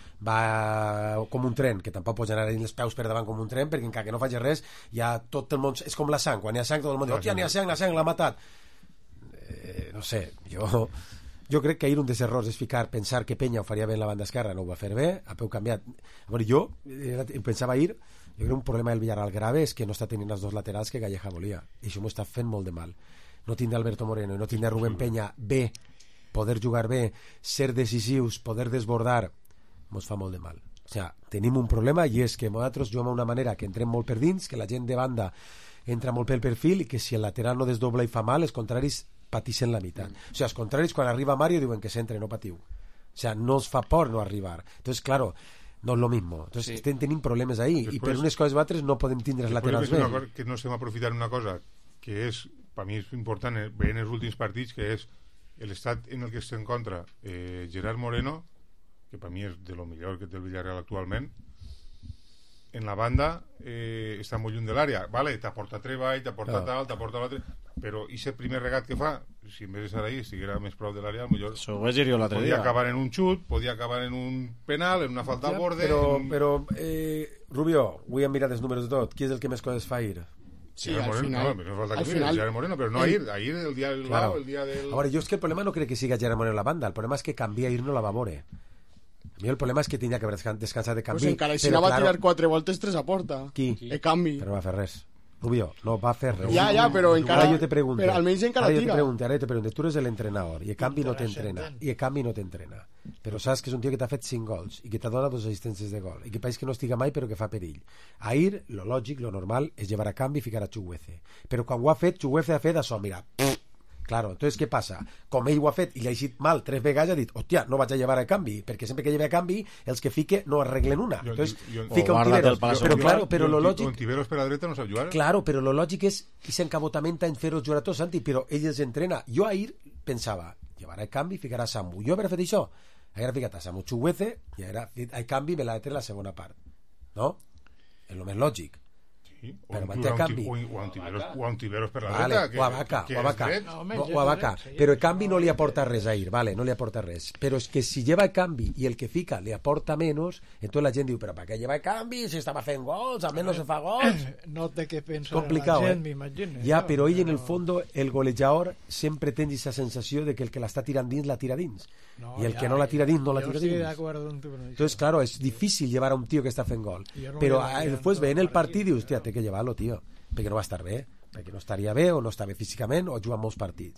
va com un tren, que tampoc pots anar els peus per davant com un tren, perquè encara que no faci res, ja tot el món... És com la sang, quan hi ha sang tot el món diu, hòstia, n'hi ha sang, la sang, l'ha matat. Eh, no sé, jo... Jo crec que ahir un dels errors és ficar, pensar que Peña ho faria bé en la banda esquerra, no ho va fer bé, a peu canviat. Bueno, jo eh, pensava ahir, jo crec que un problema del Villarreal grave és que no està tenint els dos laterals que Calleja volia, i això m'ho està fent molt de mal. No tindre Alberto Moreno i no tindre Rubén Peña bé, poder jugar bé, ser decisius, poder desbordar, mos fa molt de mal. O sigui, tenim un problema i és que nosaltres juguem d'una manera que entrem molt per dins, que la gent de banda entra molt pel perfil i que si el lateral no desdobla i fa mal, els contraris patixen la meitat. Mm. O sigui, els contraris, quan arriba Mario, diuen que s'entre, no patiu. O sea, no os fa por no arribar. Entonces, claro, no es lo mismo. Entonces, sí. Estem tenint problemes ahí. Després, i per unes coses o altres no podem tindre els laterals bé. Cosa, que no estem aprofitant una cosa que és, per mi és important, veient els últims partits, que és l'estat en el que està en contra eh, Gerard Moreno, que per mi és de lo millor que té el Villarreal actualment, en la banda eh, està molt lluny de l'àrea, vale, t'aporta treball, t'aporta no. tal, t'aporta l'altre, però i aquest primer regat que fa, si en vez de estar ahí estiguera més prop de l'àrea, millor podia acabar en un xut, podia acabar en un penal, en una falta ja, al borde però, un... però eh, Rubio, avui hem mirat els números de tot, qui és el que més coses fa ahir? Sí, al Moreno, final, no, no falta que final, Gerard Moreno, però no ahir, ahir el dia del claro. el dia del... A veure, jo és que el problema no crec que siga Gerard Moreno la banda, el problema és que canvia ir no la va veure. A mi el problema és que tenia que haver descansat de canvi. Pues encara si no va claro, tirar quatre voltes, tres a porta. Qui? El canvi. Però no va fer res. Rubio, no va fer res. Ja, ja, però encara... Ara jo te pregunto. Però almenys encara ara tira. Jo te pregunto, ara jo te pregunto, tu eres l'entrenador i el canvi no t'entrena. I el canvi no t'entrena. Però saps que és un tio que t'ha fet cinc gols i que t'ha donat dos assistències de gol i que pareix que no estiga mai però que fa perill. Ahir, lo lògic, lo normal, és llevar a canvi i ficar a Chuguece. Però quan ho ha fet, Chuguece ha fet això, mira... Claro, entonces què passa? Com ell ho ha fet i li ha eixit mal tres vegades, ha dit, hòstia, no vaig a llevar a canvi, perquè sempre que lleve a canvi, els que fique no arreglen una. Jo, entonces, jo, jo, fica un Tiberos. Però, claro, però lo lògic... Un Tiberos per la dreta no sap jugar. Claro, però lo lògic és aquest encabotament en fer-los jugar a tots, Santi, però ell els entrena. Jo ahir pensava, llevarà a canvi i ficarà a Samu. Jo haver fet això, haguera ficat a Samu Chuguece i haguera fet a canvi me l'ha de treure la segona part. No? És el més lògic. Sí, o, però manté a canvi o, o, Antiveros, o Antiveros per la vale, dreta o a Vaca, que, que o a Vaca, no, o a Vaca. Però el canvi no li aporta res a ir, vale, no li aporta res, però és que si lleva el canvi i el que fica li aporta menos, entonces la gent diu, però per què lleva el canvi si estava fent gols, almenys no se fa gols. No té que pensar complicado, la gent, eh? m'imagino. Ja, però ell en el fondo, el golejador sempre té aquesta sensació de que el que l'està tirant dins la tira dins, no, i el ja, que no la tira dins no la tira dins. Entonces, claro, es difícil llevar a un tío que està fent gol, no però después ve en el partit i dius, hòstia, té que llevar-lo, tío, perquè no va estar bé, perquè no estaria bé o no està bé físicament o juga molts partits.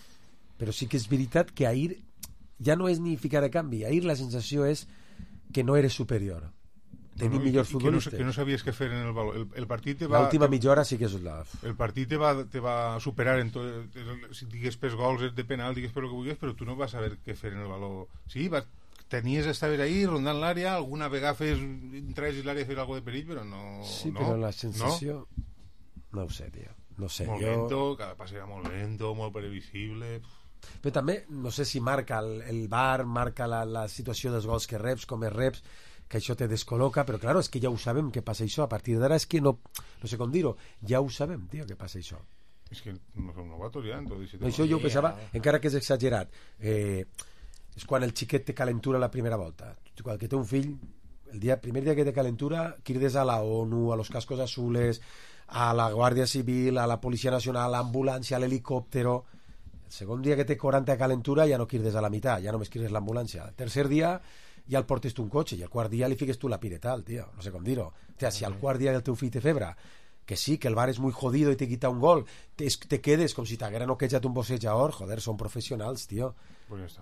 Però sí que és veritat que ahir ja no és ni ficar a canvi, ahir la sensació és que no eres superior, tenim no, no, millors futbolistes, que no, que no sabies què fer en el valor. El, el partit te va, l'última mitja hora sí que és la... el partit te va, te va superar en tot, si digues pes gols de penal, digues per el que vulguis, però tu no vas saber què fer en el valor. Sí, vas, tenies, estaves ahí rondant l'àrea, alguna vegada fes entraves a l'àrea a fer alguna de perill, però no... Sí, no, però la sensació... No? No ho sé, tio. No sé, molt jo... lento, cada pas era molt lento, molt previsible... Però també, no sé si marca el, el V A R, marca la, la situació dels gols que reps, com es reps, que això te descol·loca, però claro, és que ja ho sabem que passa això, a partir d'ara és que no, no sé com dir-ho, ja ho sabem, tio, que passa això. És que no som novatos ja, entonces... No, això jo ho pensava, encara que és exagerat, eh, és quan el xiquet té calentura la primera volta. Quan que té un fill, el dia, primer dia que té calentura, crides a la ONU, a los cascos azules, a la Guàrdia Civil, a la Policia Nacional, a l'ambulància, a l'helicòptero. El segon dia que té quaranta de calentura ja no crides a la meitat, ja només crides l'ambulància. El tercer dia ja el portes tu un cotxe i al quart dia li fiques tu la piretal, tio, no sé com dir-ho. O sea, si al quart dia el teu fill té febre, que sí, que el bar és muy jodido i te quita un gol, te, te quedes com si t'haguera noquejat un boxejador, joder, són professionals, tio. Pues ja està.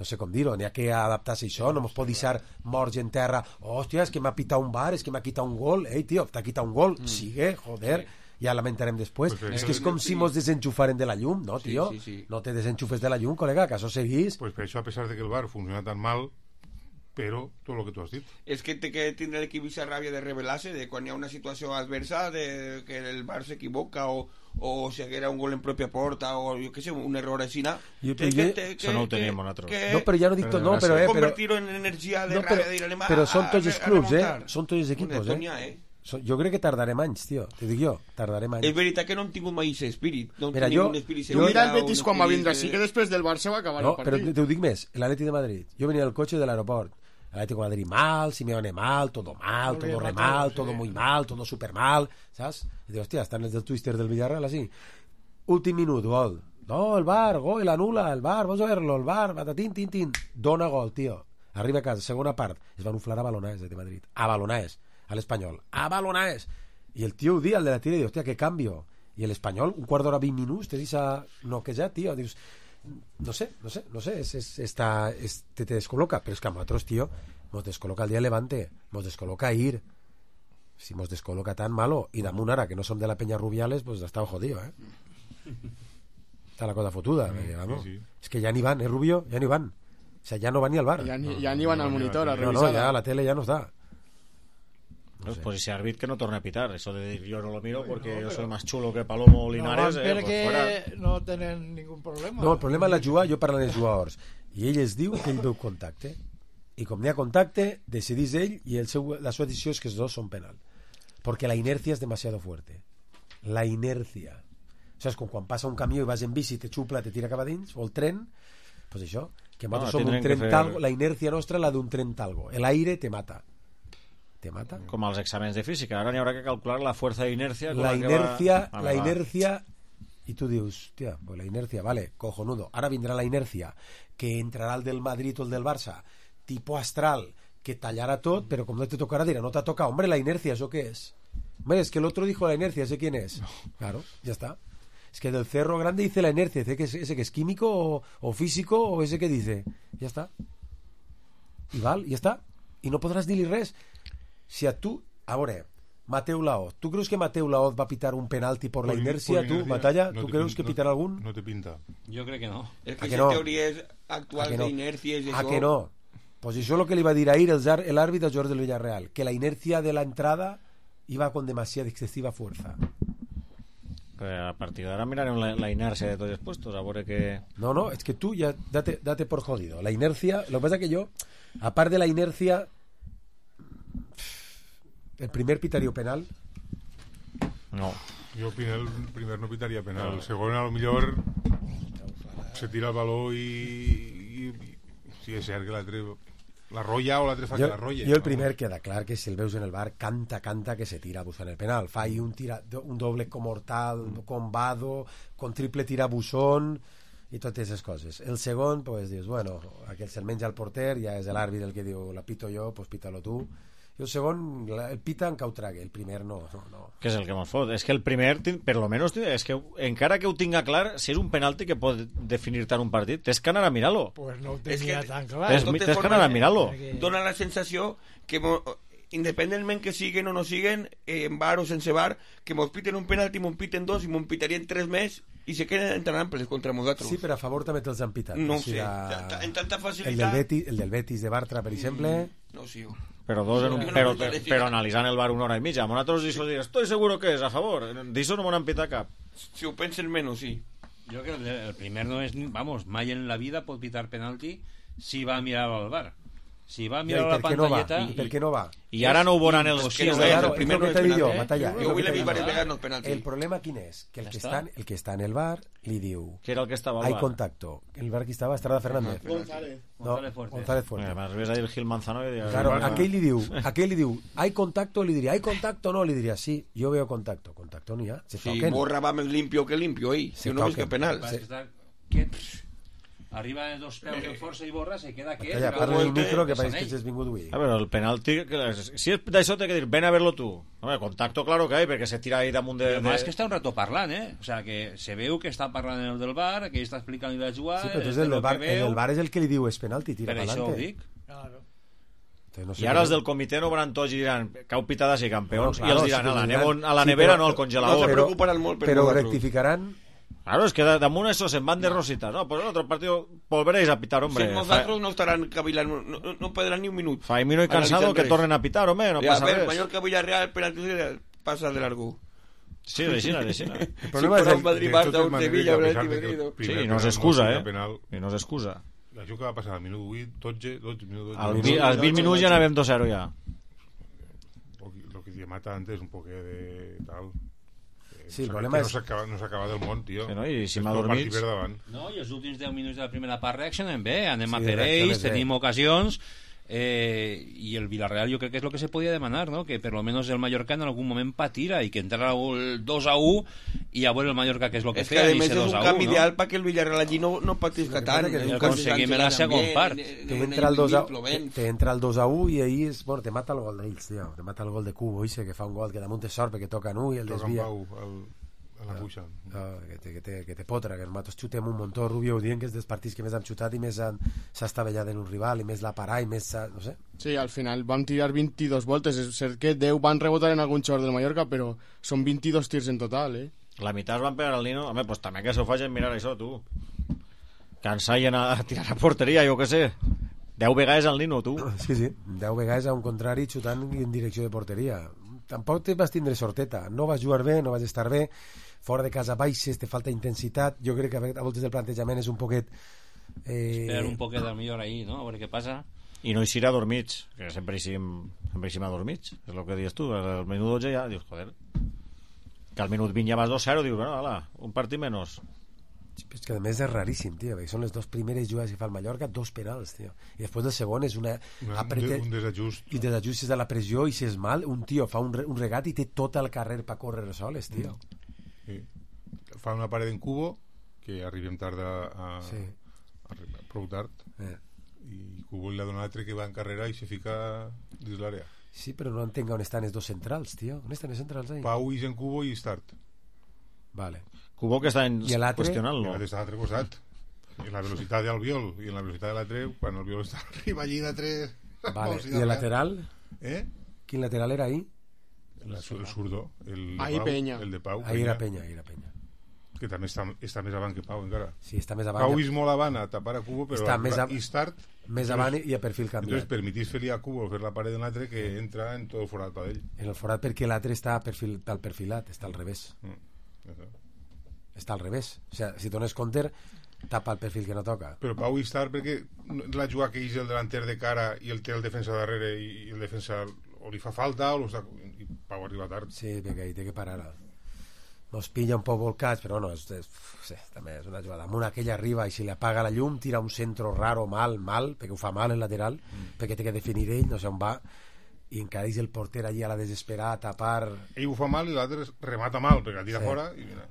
no sé com dir-ho, n'hi ha que adaptar-se a això, no mos pot deixar morts en terra, hòstia, és que m'ha pitat un bar, és que m'ha quitat un gol, ei, tio, t'ha quitat un gol, mm. sigue, joder, ja lamentarem després, pues és que és com si mos desenxufaren de la llum, no, tio? Sí, sí, sí. No te desenxufes de la llum, col·lega, que això seguís. Pues per això, a pesar de que el bar funciona tan mal, però tot el que tu has dit. És que té que tindre l'equip aquesta ràbia de revelar-se, de quan hi ha una situació adversa, de que el bar s'equivoca o o si haguera un gol en pròpia porta o jo què sé, un error així això no ho tenim nosaltres no, però ja no dic tot, no, però, eh, però convertir-ho en energia de no, ràbia dir anem a, però són tots els clubs, eh, són tots els equipos, eh, eh? Jo crec que tardarem anys, tio, te dic jo, tardarem anys. És veritat que no hem tingut mai aquest espírit, no hem mira, tingut jo, un espírit jo mira el Betis quan va vindre així, que després del Barça va acabar no, el partit. Però te ho dic més, l'Atleti de Madrid, jo venia del cotxe de l'aeroport, Atlético de Madrid mal, Simeone mal, todo mal, todo re mal, todo muy mal, todo super mal, ¿sabes? Y digo, hostia, están los del Twister del Villarreal así. Últim minut, gol. No, el bar, gol, anula, el bar, vamos a verlo, el bar, patatín, tin, tin. Dona gol, tío. Arriba a casa, segona part. Es van uflar a Balonaes de Madrid. A Balonaes, al Espanyol. A Balonaes. Y el tío di al de la tira y diu, hostia, qué cambio. Y el Espanyol, un quart d'hora, vint minuts, te dius a noquejar, tío. Dius, no sé, no sé, no sé, es, es, está, es, te, te descoloca. Pero es que a nosotros, tío, nos descoloca el día Levante, nos descoloca ir. Si nos descoloca tan malo, y damunt ara, que no som de la Peña Rubiales, pues estava jodido, eh? Está la cosa fotuda, sí, vamos. Sí, sí. Es que ya ni van, ¿eh, Rubio? Ya ni van. O sea, ya no van ni al bar. Ya ni, ya ni van no, al monitor a revisar. No, no, ya la tele ya no está. No pues, sé. Pues ese árbitro que no torne a pitar. Eso de decir yo no lo miro porque no, yo soy más chulo que Palomo Linares. No, eh, porque pues no tenen ningún problema. No, el problema és la jugada, jo parlo dels jugadors. I ell es diu que ell veu contacte. I com n'hi ha contacte, decidís ell i el seu, la seva decisió és que els dos són penal. Porque la inercia es demasiado fuerte. La inercia. O sea, es com quan passa un camió i vas en bici, te xupla, te tira cap a dins, o el tren, pues això, que nosaltres no, som un tren fer... talgo, la inercia nostra la d'un tren talgo. El aire te mata. Te mata. Com als exàmens de física, ara n'hi haurà que calcular la fuerza de inercia. La inercia, va... la inercia, i tu dius, tia, pues la inercia, vale, cojonudo. Ara vindrà la inercia, que entrarà el del Madrid o el del Barça, tipo astral, que tallará todo, pero como no te tocará, dirá, no te ha tocado. Hombre, la inercia, ¿eso qué es? Hombre, es que el otro dijo la inercia, ¿ese quién es? No. Claro, ya está. Es que del Cerro Grande dice la inercia, ¿ese que es, ese que es químico o, o físico o ese que dice? Ya está. Y val, ya está. Y no podrás dir-li res. Si a tu, ahora, Mateu Laoz, ¿tú crees que Mateu Laoz va a pitar un penalti por, por la inercia? ¿Tú, Batalla, no ¿tú crees que no, pitará algún? No te pinta. Yo creo que no. Es que esa no? teoría es actual no? de inercia. Es ¿A que no? Pues eso es lo que le iba a decir a ir el árbitro Jordi del Villarreal, que la inercia de la entrada iba con demasiada excesiva fuerza. Pero a partir de ahora miraremos la, la inercia de todos los puestos, a ver que... No, no, es que tú ya date, date por jodido. La inercia, lo que pasa es que yo, aparte de la inercia, el primer pitario penal... No. Jo el primer no pitaria penal. El segon, a lo millor, se tira el baló i... i, i si és cert que l'altre la rolla o l'altre fa jo, que la rolla. Jo el primer queda clar que si el veus en el bar canta, canta que se tira buscant el penal. Fa ahí un, tira, un doble con mortal, mm. con vado, con triple tirabusón i totes aquestes coses. El segon, pues dius, bueno, aquell se'l menja el porter, ja és l'àrbit el que diu, la pito jo, pues pítalo tu. I el segon, el pita en cau trague, el primer no, no, no. Que és el que mos fot. És que el primer, per lo menos, és que encara que ho tinga clar, si és un penalti que pot definir tant un partit, tens que anar a mirar-lo. Pues no ho tenia tan clar. Tens, tens que anar a mirar-lo. Dona la sensació que, independentment que siguen o no siguen, en bar o sense bar, que mos piten un penalti, mos piten dos i mos pitarien tres més i se queden entrant amples contra nosaltres. Sí, però a favor també te'ls han pitat. No o sigui, sé, en tanta facilitat... El del Betis, el del Betis de Bartra, per exemple... Mm, no, sí. Però, dos en un, no però, però, però analitzant el bar una hora i mitja, amb nosaltres d'això dir, estoy seguro que és a favor, d'això no m'ho han pitat cap. Si ho pensen menys, sí. Jo crec que el primer no és, vamos, mai en la vida pot pitar penalti si va a mirar al bar. Si va a mirar ja, la pantalleta... No I per què no va? I ara no ho veuran els sis. No claro, el primer no és penalti. jo, Matalla, jo vull dir varias vegades no és penalti. El problema quin és? Que el que, està, el que està en el bar li diu... Que era el que estava al hay bar. contacto. El bar que estava, Estrada Fernández. González. No, González Fuerte. M'has vist a dir el Gil Manzano i... Claro, aquell li diu, aquell li diu, hay contacto, li diria, hay contacto, no, li diria, sí, jo veo contacto. Contacto n'hi ha, se sí, toquen. Borra va més limpio que limpio, ahí. Si no ves que penal. Se... arriba de dos peus de força i borra, se queda que... Calla, parla el micro que pareix que has vingut avui. A veure, el penalti, si és d'això té que dir, ven a verlo tu. Home, contacto claro que hay, perquè se tira ahí damunt de... Però és que està un rato parlant, eh? O sea, que se veu que està parlant el del bar, que ell està explicant la jugada... Sí, però entonces el, bar, el bar és el que li diu és penalti, tira per pa'lante. això ho dic. Claro. No sé I ara que... els del comitè no van tots i diran cau pitadas i campeons, no, i els diran, ala, anem a la nevera, no al congelador. No se preocuparan molt per però nosaltres. rectificaran. Claro, es que damunt eso se van de rositas, no, pues el otro partido volveréis a pitar, hombre. Si nosotros no estarán cavilando, no, no, no podrán ni un minuto. Faimino y Cansado que tornen a pitar, hombre, no ya, pasa a ver, res. Mallorca Villarreal, penalti pasa de largo. Sí, deixina, deixina. El problema si és el... Madrid, Barça, un Sevilla, penalti venido. Sí, i no s'excusa, eh? I no s'excusa. Això que va passar al minut vuit, dotze, dotze, minut dotze. Al vi, als vint minuts ja anàvem dos cero ja. Lo que te mata antes un poco de tal. Sí, el o sea, problema no és... s'acaba no s'acaba del món, tio. Sí, no? I si m'ha dormit... No, i els últims deu minuts de la primera part reaccionen bé, anem Sí, a fer ells, reacciones bé. tenim ocasions, eh, i el Villarreal jo crec que és el que se podia demanar, no? Que per lo menos el Mallorca en algun moment patira i que entrara el dos a u i a veure el Mallorca que és el que es feia que i además ese es dos a un u, canvi no? ideal para que el Villarreal allí no, no patisca tant. El aconseguim en la segon part. Te entra el dos a u, te, te entra el dos a u i ahí és, bueno, te mata el gol d'ells, tio. Te mata el gol de Cubo, ese que fa un gol que damunt és sort perquè toca en u i el Toca desvia. en Pau, el, a la cuixa. No, que, te, que, te, que te potra, que nosaltres xutem un muntó. Rubio ho dient que és dels partits que més han xutat i més s'ha estavellat en un rival i més la parar i més, no sé. Sí, al final van tirar vint-i-dos voltes. És cert que deu van rebotar en algun xor del Mallorca, però són vint-i-dos tirs en total, eh? La meitat es van pegar al Nino. Home, pues també que s'ho facin mirar això, tu. Que ensaien a tirar a porteria, jo que sé. Deu vegades al Nino, tu. Sí, sí, deu vegades a un contrari xutant en direcció de porteria. Tampoc te vas tindre sorteta. No vas jugar bé, no vas estar bé. Fora de casa baixes, te falta intensitat. Jo crec que a voltes el plantejament és un poquet... Eh... Esperar un poquet al millor ahí, no? A veure què passa. I no eixir adormits, que sempre eixim, sempre eixim adormits, és el que dius tu. Al minut dotze ja dius, joder, que al minut vint ja vas dos zero, dius, bueno, ala, un partit menys. Sí, és que a més és raríssim, tio, perquè són les dues primeres jugades que fa el Mallorca, dos penals, tio. I després del segon és una... Aprete... Un desajust. I desajustes de la pressió i si és mal, un tio fa un, re, un regat i té tot el carrer per córrer soles, tio. Sí. Fa una paret en cubo que arribem tard a, a, sí. a, a prou tard eh. i Cubo li ha donat l'altre que va en carrera i se fica dins l'àrea. Sí, però no entenc on estan els dos centrals, tio. On estan els centrals ahí? Pau i en Cubo i Start. Vale. Cubo que està en qüestionant-lo. I l'altre està a l'altre costat. I la velocitat del Viol i en la velocitat de l'altre, quan el Viol està arriba allí de tres... Vale. I el lateral? Eh? Quin lateral era ahí? El, el zurdo, el de ahí Pau, Peña. el de Pau. Ahí era Peña, ahí era Peña. Que també està, està més avant que Pau encara. Sí, està més avant. Pau és molt avant a tapar a Cubo, però està més a, i Start més avant i a perfil canviat. Entonces permitís fer-li a Cubo fer la paret d'un altre que entra en tot el forat per ell. En el forat perquè l'altre està perfil, al perfilat, està al revés. Mm, està al revés. O sigui, si dones compte, tapa el perfil que no toca. Però Pau i Start, perquè la jugada que és el delanter de cara i el té el defensa darrere i el defensa o li fa falta o està... i Pau arriba tard. Sí, perquè ahí té que parar. Nos pilla un poc volcats, però no, és, és, sí, també és una jugada. Amunt aquella arriba i si li apaga la llum tira un centro raro, mal, mal, perquè ho fa mal el lateral, mm. perquè té que definir ell, no sé on va, i encara és el porter allí a la desesperada a tapar... Ell ho fa mal i l'altre remata mal, perquè la tira sí. fora i mira.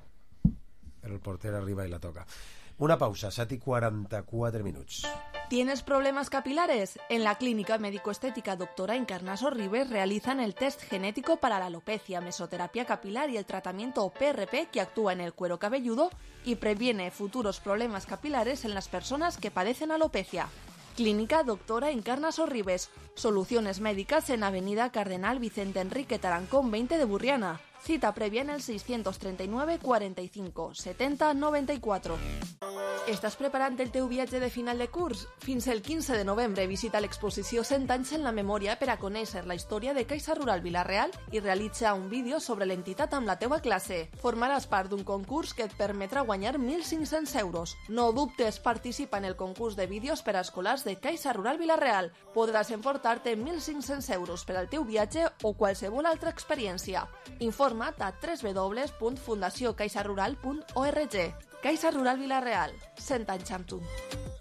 Però el porter arriba i la toca. Una pausa, set i quaranta-quatre minuts. ¿Tienes problemas capilares? En la Clínica Médico-Estética Doctora Encarnaso Ribes realizan el test genético para la alopecia, mesoterapia capilar y el tratamiento P R P que actúa en el cuero cabelludo y previene futuros problemas capilares en las personas que padecen alopecia. Clínica Doctora Encarnaso Ribes. Soluciones médicas en Avenida Cardenal Vicente Enrique Tarancón veinte de Burriana. Cita previa en el seiscientos treinta y nueve cuarenta y cinco setenta noventa y cuatro. Estàs preparant el teu viatge de final de curs? Fins el quinze de novembre visita l'exposició cent anys en la memòria per a conèixer la història de Caixa Rural Vila-real i realitza un vídeo sobre l'entitat amb la teua classe. Formaràs part d'un concurs que et permetrà guanyar mil cinc-cents euros. No dubtes, participa en el concurs de vídeos per a escolars de Caixa Rural Vila-real. Podràs emportar-te mil cinc-cents euros per al teu viatge o qualsevol altra experiència. Informa't a w w w punt fundació caixa rural punt org. Caixa Rural Vila-real, cent anys amb tu.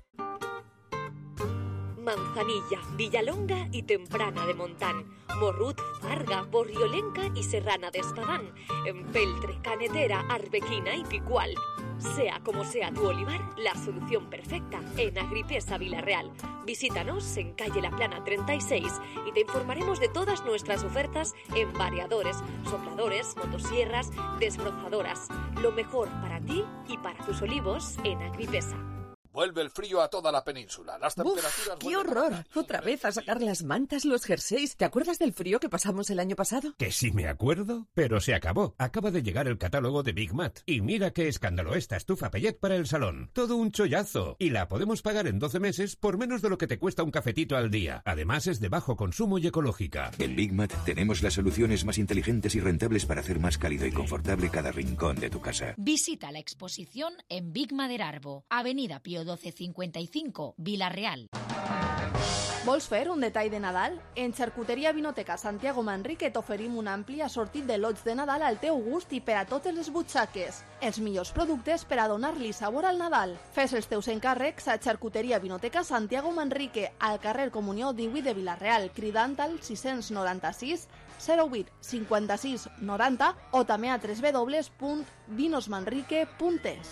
Manzanilla, Villalonga y Temprana de Montán, Morrut, Farga, Borriolenca y Serrana de Espadán, Empeltre, Canetera, Arbequina y Picual. Sea como sea tu olivar, la solución perfecta en Agripesa Vilarreal. Visítanos en calle La Plana treinta y seis y te informaremos de todas nuestras ofertas en variadores, sopladores, motosierras, desbrozadoras. Lo mejor para ti y para tus olivos en Agripesa. Vuelve el frío a toda la península. Las temperaturas... ¡Qué horror! Otra vez a sacar las mantas, los jerseys. ¿Te acuerdas del frío que pasamos el año pasado? Que sí me acuerdo, pero se acabó. Acaba de llegar el catálogo de Big Mat. Y mira qué escándalo esta estufa Pellet para el salón. Todo un chollazo. Y la podemos pagar en doce meses por menos de lo que te cuesta un cafetito al día. Además es de bajo consumo y ecológica. En Big Mat tenemos las soluciones más inteligentes y rentables para hacer más cálido y confortable cada rincón de tu casa. Visita la exposición en Big Mader Arbo, Avenida Pío doce cincuenta y cinco, Vila-real. Vols fer un detall de Nadal? En Xarcuteria Vinoteca Santiago Manrique t'oferim un ampli assortit de lots de Nadal al teu gust i per a totes les butxaques. Els millors productes per a donar-li sabor al Nadal. Fes els teus encàrrecs a Xarcuteria Vinoteca Santiago Manrique, al carrer Comunió divuit de Vila-real, cridant al sis noranta-sis zero vuit cinquanta-sis noranta o també a w w w punt vinosmanrique punt es.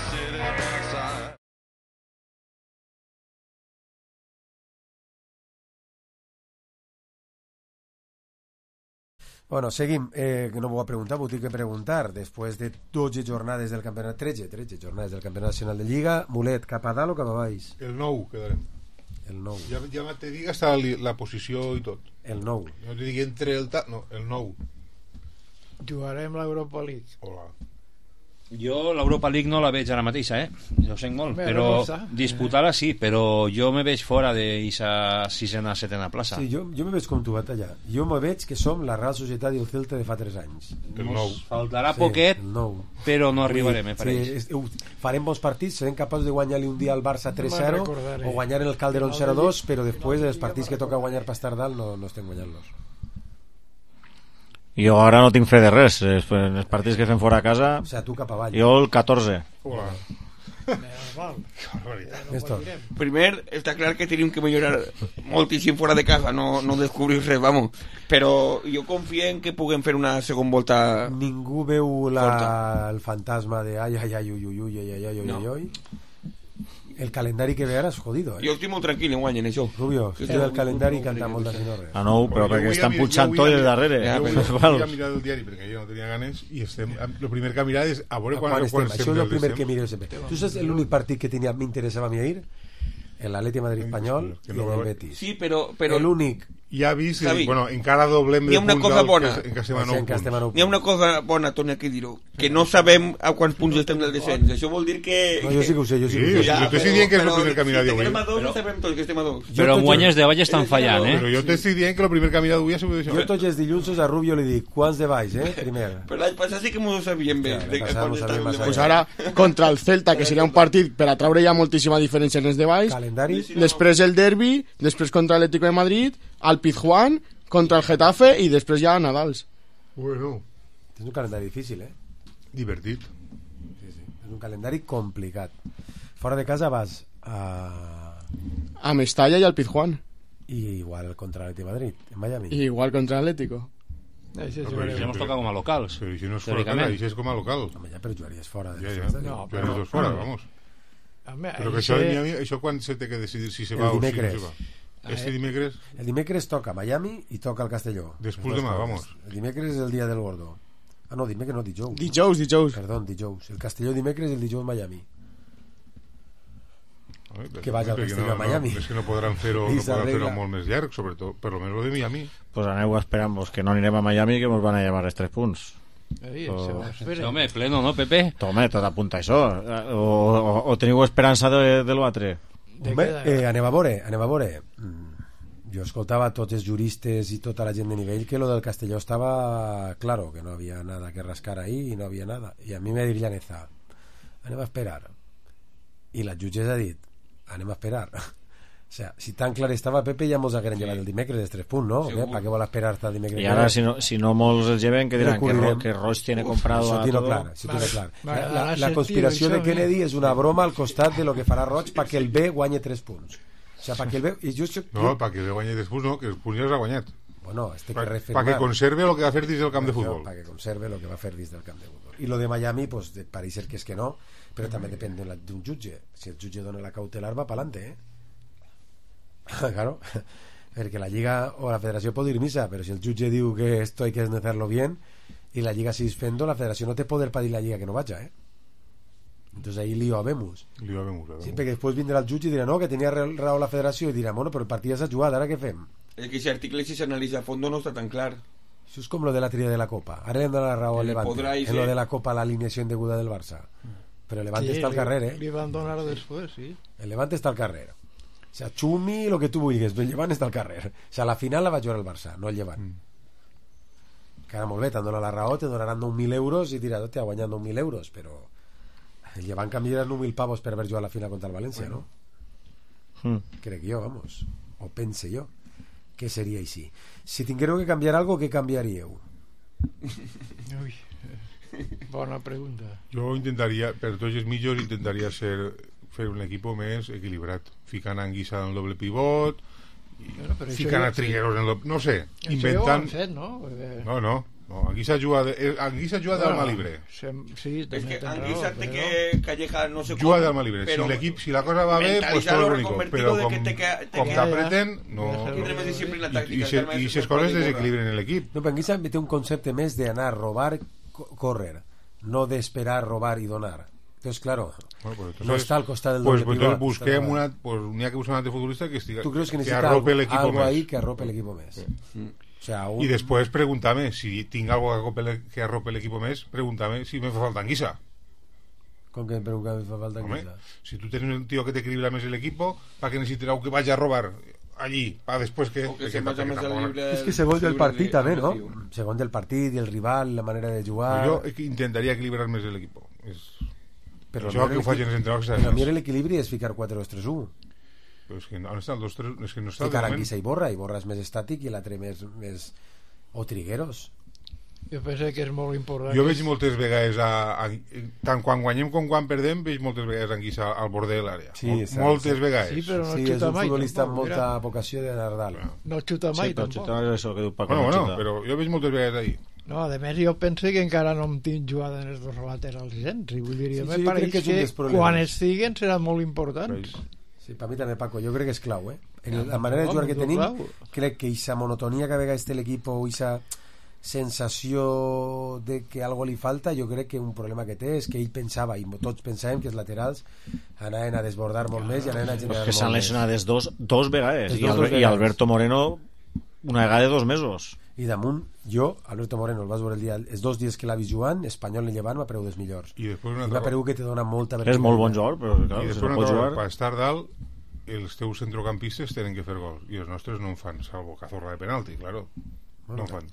Bueno, seguim, eh, que no m'ho va preguntar, m'ho tinc que preguntar. Després de dotze jornades del campionat, tretze, tretze jornades del campionat nacional de Lliga, Mulet, cap a dalt o cap a baix? El nou quedarem. El nou. Ja, ja te dic hasta la, la posició i tot. El nou. No te dic entre el... Ta... No, el nou. Jugarem l'Europa League. Hola. Jo l'Europa League no la veig ara mateixa, eh? Jo sé molt, Bé, però no disputar-la sí, però jo me veig fora d'eixa sisena, setena plaça. Sí, jo, jo me veig com tu, Batalla. Jo me veig que som la Real Societat i el Celta de fa tres anys. El nou. Faltarà Sí, poquet, el nou. però no arribarem, me Sí, pareix. és- uf, farem bons partits, serem capaços de guanyar-li un dia al Barça tres zero Me'n recordaré. o guanyar en el Calderón zero dos, però després els partits que toca guanyar per estar dalt no, no estem guanyant-los. Jo ara no tinc fe de res. Els, els partits que fem fora a casa... O sea, tu cap avall. Jo el catorze. Hola. Esto. Primer, està clar que tenim que millorar moltíssim fora de casa, no, no descobrir res, vamos. Però jo confio en que puguem fer una segona volta. Ningú veu la, Forta. el fantasma de ai, ai, ai, ui, ui, ui, ai, ai, ai, No. ai, ai. El calendari que ve ara és jodido, eh? Jo estic molt tranquil en guany en això. Rubio, que el calendari canta molt de no res. Ah, no, però Jo perquè avui estan he- punxant jo tot avui el he- darrere. Jo avui Els he vals. mirat el diari perquè jo no tenia ganes i estem, el primer que he mirat és a veure quan, Quan estem? quan Això és el primer que miro sempre. Tu saps l'únic partit que tenia m'interessava a mi ir? L'Atleti Madrid Espanyol que i no el va- Betis. Sí, però... però L'únic. Ja he vist, Javi, bueno, encara doblem hi de ha una punts cosa al- bona. en què estem a Sí, nou en què estem a punts. nou N'hi ha una cosa bona, Toni, aquí dir-ho, que no sabem a quants punts estem del descens. Això vol dir que... No, jo sí que ho sé, jo sí que ho Sí, sé. jo jo t'estic dient que és el però primer que he mirat si d'avui. estem a dos, no sabem tots que estem a dos. Però en guanyes de baix estan fallant, eh? Però jo t'estic dient que el primer que he mirat d'avui ha sigut això. Jo tots els dilluns a Rubio li dic quants de baix, eh? Primer. Però l'any passat sí que m'ho sabíem bé. Ja, de l'any passat quan m'ho sabíem estàvem massa de bé. Pues ara, contra el Celta, que seria un partit per a traure ja moltíssima diferència en els de baix. Calendari. Després el derbi, després contra l'Atlético de Madrid, al Pizjuán, contra el Getafe i després ja a Nadals. Bueno, És un calendari difícil, eh? divertit. Sí, sí. És un calendari complicat. Fora de casa vas a... A Mestalla i al Pizjuán. I igual contra l'Atleti de Madrid, en Miami. I igual contra l'Atlético. Això No, sí, però però- Això ens toca com a locals. Però això no és fora de Teòricament. casa, això és com a local. Home, ja, però jugaries fora. De Ja, les ja, festes. No, ja però- dos fora, vamos. Home, Però que això- això, de Miami, això quan se té que decidir si se El va o si no dimecres. se va. Este dimecres, El dimecres toca Miami i toca el Castelló. Després Les dues demà, coses. vamos. El dimecres és el dia del Gordo. Ah, no, dimecres no, dijous. Dijous, dijous. Perdó, dijous. El Castelló dimecres i el dijous Miami. Oi, Que vaja al perquè Castelló no, a Miami. No, és que no podran fer-ho I no podran fer-ho s'arregla. molt més llarg, sobretot, per almenys lo de Miami. Pues aneu esperant vos que no anirem a Miami, que ens van a llevar els tres punts. Ei, O- això, espera. Home, pleno, no, Pepe? Tome, tot apunta a això. Eh, O, o, o teniu esperança de, de l'altre? De Home, què? eh, anem a veure, anem a veure. Mm, Jo escoltava tots els juristes i tota la gent de nivell que lo del Castelló estava claro, que no havia nada que rascar ahí i no havia nada. I a mi me dir Llaneza, anem a esperar. I la jutgessa ha dit, anem a esperar. O sea, si tan clar estava, Pepe, ja mos hagueren llevat el dimecres dels tres punts, ¿no? Segur. ¿Para qué vol esperar hasta el dimecres? I ara, si no, si no molts els lleven, que diran que, Recurrirem. Ro, que Roig tiene comprado Això a tiro todo. clar, això tiro Vale. clar. Vale, La, la, ara la sentiu conspiració això, de eh? Kennedy és una broma al costat de lo que farà Roig perquè el B guanye tres punts. O sea, perquè el B... I jo, jo, No, perquè el guanyat després no, que els punts ja els ha guanyat. Bueno, este que para refermar. que conserve lo que va a hacer desde el camp de fútbol. Para que conserve lo que va a hacer desde el camp de fútbol. Y lo de Miami, pues de, parece ser que es que no, pero también depende de un jutge. Si el jutge dona la cautelar, va para adelante, ¿eh? Claro, porque la Lliga o la Federación puede ir misa, pero si el jutge diu que esto hay que hacerlo bien y la Lliga se disfendo, la Federación no te poder pedir la Lliga que no vaya, ¿eh? Entonces ahí lío habemos. Lío habemos, sí, perquè després vindrà el jutge i dirà no, que tenia raó la federació, i dirà, bueno, però el partit ja s'ha jugat, ara què fem? Es que ese artículo, si se analiza a fondo, no está tan claro. Eso es como lo de la tria de la Copa. Ara le han dado la raó al Levante en ser... lo de la Copa, la alineación deguda del Barça. Pero el Levante sí, está al carrer, ¿eh? Li van donar después, sí. El Levante está al carrer. O sea, Chumi, lo que tu vulguis, el Llevant està al carrer. O sea, la final la va jugar el Barça, no el Llevant. Mm. Que ara molt bé, t'han donat la raó, te donaran nou mil euros i dirà, t'ha guanyat nou mil euros, però el Llevant canviarà nou mil pavos per haver jugat la final contra el València, bueno. ¿No? Mm. Crec jo, vamos. O pense jo. Què seria així? Si tinguéreu que canviar algo, què canviaríeu? Ui, bona pregunta. Jo intentaria, per tots els millors, intentaria ser, fer un equip més equilibrat, ficant Anguissa en el doble pivot, bueno, ficant a Trigueros en el... no sé, això inventant... Això ho han fet, no? Perquè... no, no, no, Anguissa juga Anguissa juga bueno, d'alma libre. Sí, és que Anguissa té que Calleja no sé com... Juga d'alma libre, si l'equip, si la cosa va bé, pues todo es bonito, però com, com t'apreten, no... I aquestes coses desequilibren l'equip. No, però Anguissa té un concepte més d'anar a robar, córrer, no d'esperar, robar i donar. Entonces, claro, bueno, pues entonces, no está al costat del pues, doble pues pivot. Busquem una, pues n'hi ha que buscar un altre futbolista que estiga, ¿Tú crees que, que necesita arrope algo, l'equip algo més? ahí que arrope l'equip més? Sí. Mm. O sea, un... I després pregúntame, si tinc algo que arrope, que arrope l'equip més, pregúntame si me fa falta Anguissa. Com que me fa falta Anguissa? Si tu tens un tío que te equilibra més l'equip, ¿para que necesites algo que vaya a robar allí, para después que... que, que, que, que, que libre, és que segons el partit també, no? Segons el partit i el rival, la manera de jugar... Jo intentaria equilibrar més l'equip. És... Però això que ho facin els entrenadors. Però a mi l'equilibri és ficar quatre dos tres u. Però és que no està el dos tres... És que no està ficar Anguissa i Borra, i Borra és més estàtic i l'altre més, més... o Trigueros. Jo penso que és molt important. Jo veig moltes vegades a, a, tant quan guanyem com quan perdem, veig moltes vegades Anguissa al borde de l'àrea. Sí, Mol, moltes vegades. Sí, però no sí, xuta mai. És un futbolista amb tampoc, molta mira. vocació de Nardal. No xuta mai, sí, tampoc. Xuta, és això que diu Paco, bueno, no bueno, xuta. però jo veig moltes vegades ahí. No, a més jo penso que encara no em tinc jugada en els dos laterals gens, i vull dir, sí, me sí, pareix que, que quan estiguen seran molt importants. Sí, per mi també, Paco, jo crec que és clau, eh? En la manera de jugar que tenim, crec que aquesta monotonia que a vegades té l'equip o aquesta sensació de que algo li falta, jo crec que un problema que té és que ell pensava, i tots pensàvem que els laterals anaven a desbordar molt més i anaven a generar molt més. Que s'han lesionat dos, dos vegades, dos, i, Albert, dos i Alberto Moreno una vegada de dos mesos. I damunt, jo, Alberto Moreno, el vas veure el dia, els dos dies que l'ha vist jugant, Espanyol i Llevant m'ha preu dels millors. I després una m'ha preu que te dona molta... És molt bon jugador, però clar, i si no no pot jugar... Per estar dalt, els teus centrocampistes tenen que fer gol, i els nostres no en fan, salvo Cazorla de penalti, claro. No en fan.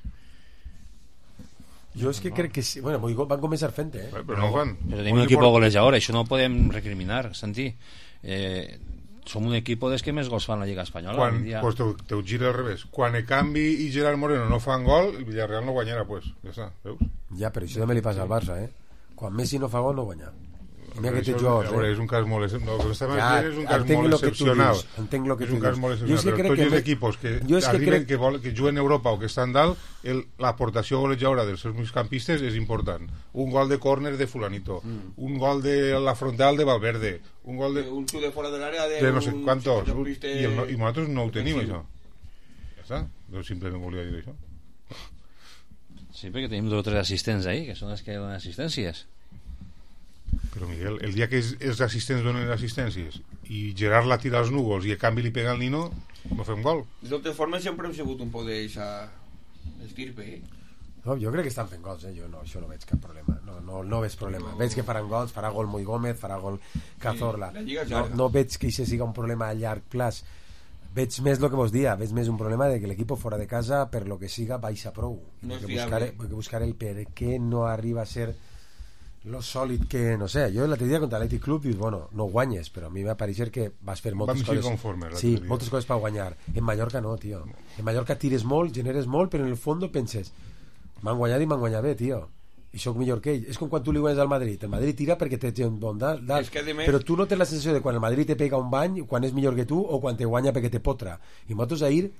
Jo és que crec que sí. Bueno, van començar fent, eh? Però no ho fan. Però tenim un equip golejador, això no ho podem recriminar, Santi. Eh... som un equip dels que més gols fan a la Lliga Espanyola. Quan, pues te, te ho gira al revés. Quan Ekambi i Gerard Moreno no fan gol, el Villarreal no guanyarà, pues. Ja està, veus? Ja, però això també li passa al Barça, eh? Quan Messi no fa gol, no guanya. Mira que té jocs, eh? És un cas molt excepcional. No, que ja, és un cas molt excepcional. Entenc lo que és un cas molt excepcional. Però tots els equipos que arriben, crec... que, vol, que juguen a Europa o que estan dalt, l'aportació golejadora dels seus migcampistes és important. Un gol de córner de fulanito, mm. un gol de la frontal de Valverde, un gol de... Un xut de fora de l'àrea de... de no sé quantos. I, el, I nosaltres no ho tenim, això. Ja està. Jo simplement volia dir això. Sí, perquè tenim dos o tres assistents ahí, que són els que donen assistències. Però Miguel, el dia que els, els assistents donen assistències i Gerard la tira als núvols i a canvi li pega al Nino, no fem gol. De totes formes sempre hem sigut un poc d'eixa estirpe, eh? No, jo crec que estan fent gols, eh? Jo no, això no veig cap problema. No, no, no veig problema. No. Veig que faran gols, farà gol Moi Gómez, farà gol Cazorla. Sí, no, no veig que això siga un problema a llarg plaç. Veig més el que vos dia, veig més un problema de que l'equip fora de casa, per lo que siga, baixa prou. No que buscar, que buscar el per què no arriba a ser lo sòlid que, no sé, jo l'altre dia contra l'Atlètic Club dius, bueno, no guanyes, però a mi va pareixer que vas fer moltes coses conforme, sí, moltes coses per guanyar. En Mallorca no, tio. En Mallorca tires molt, generes molt, però en el fons penses m'han guanyat i m'han guanyat bé, tio, i sóc millor que ell. És com quan tu li guanyes al Madrid, el Madrid tira perquè té un bon dalt, dalt. Més... però tu no tens la sensació de quan el Madrid te pega un bany quan és millor que tu o quan te guanya perquè te potra. I nosaltres ahir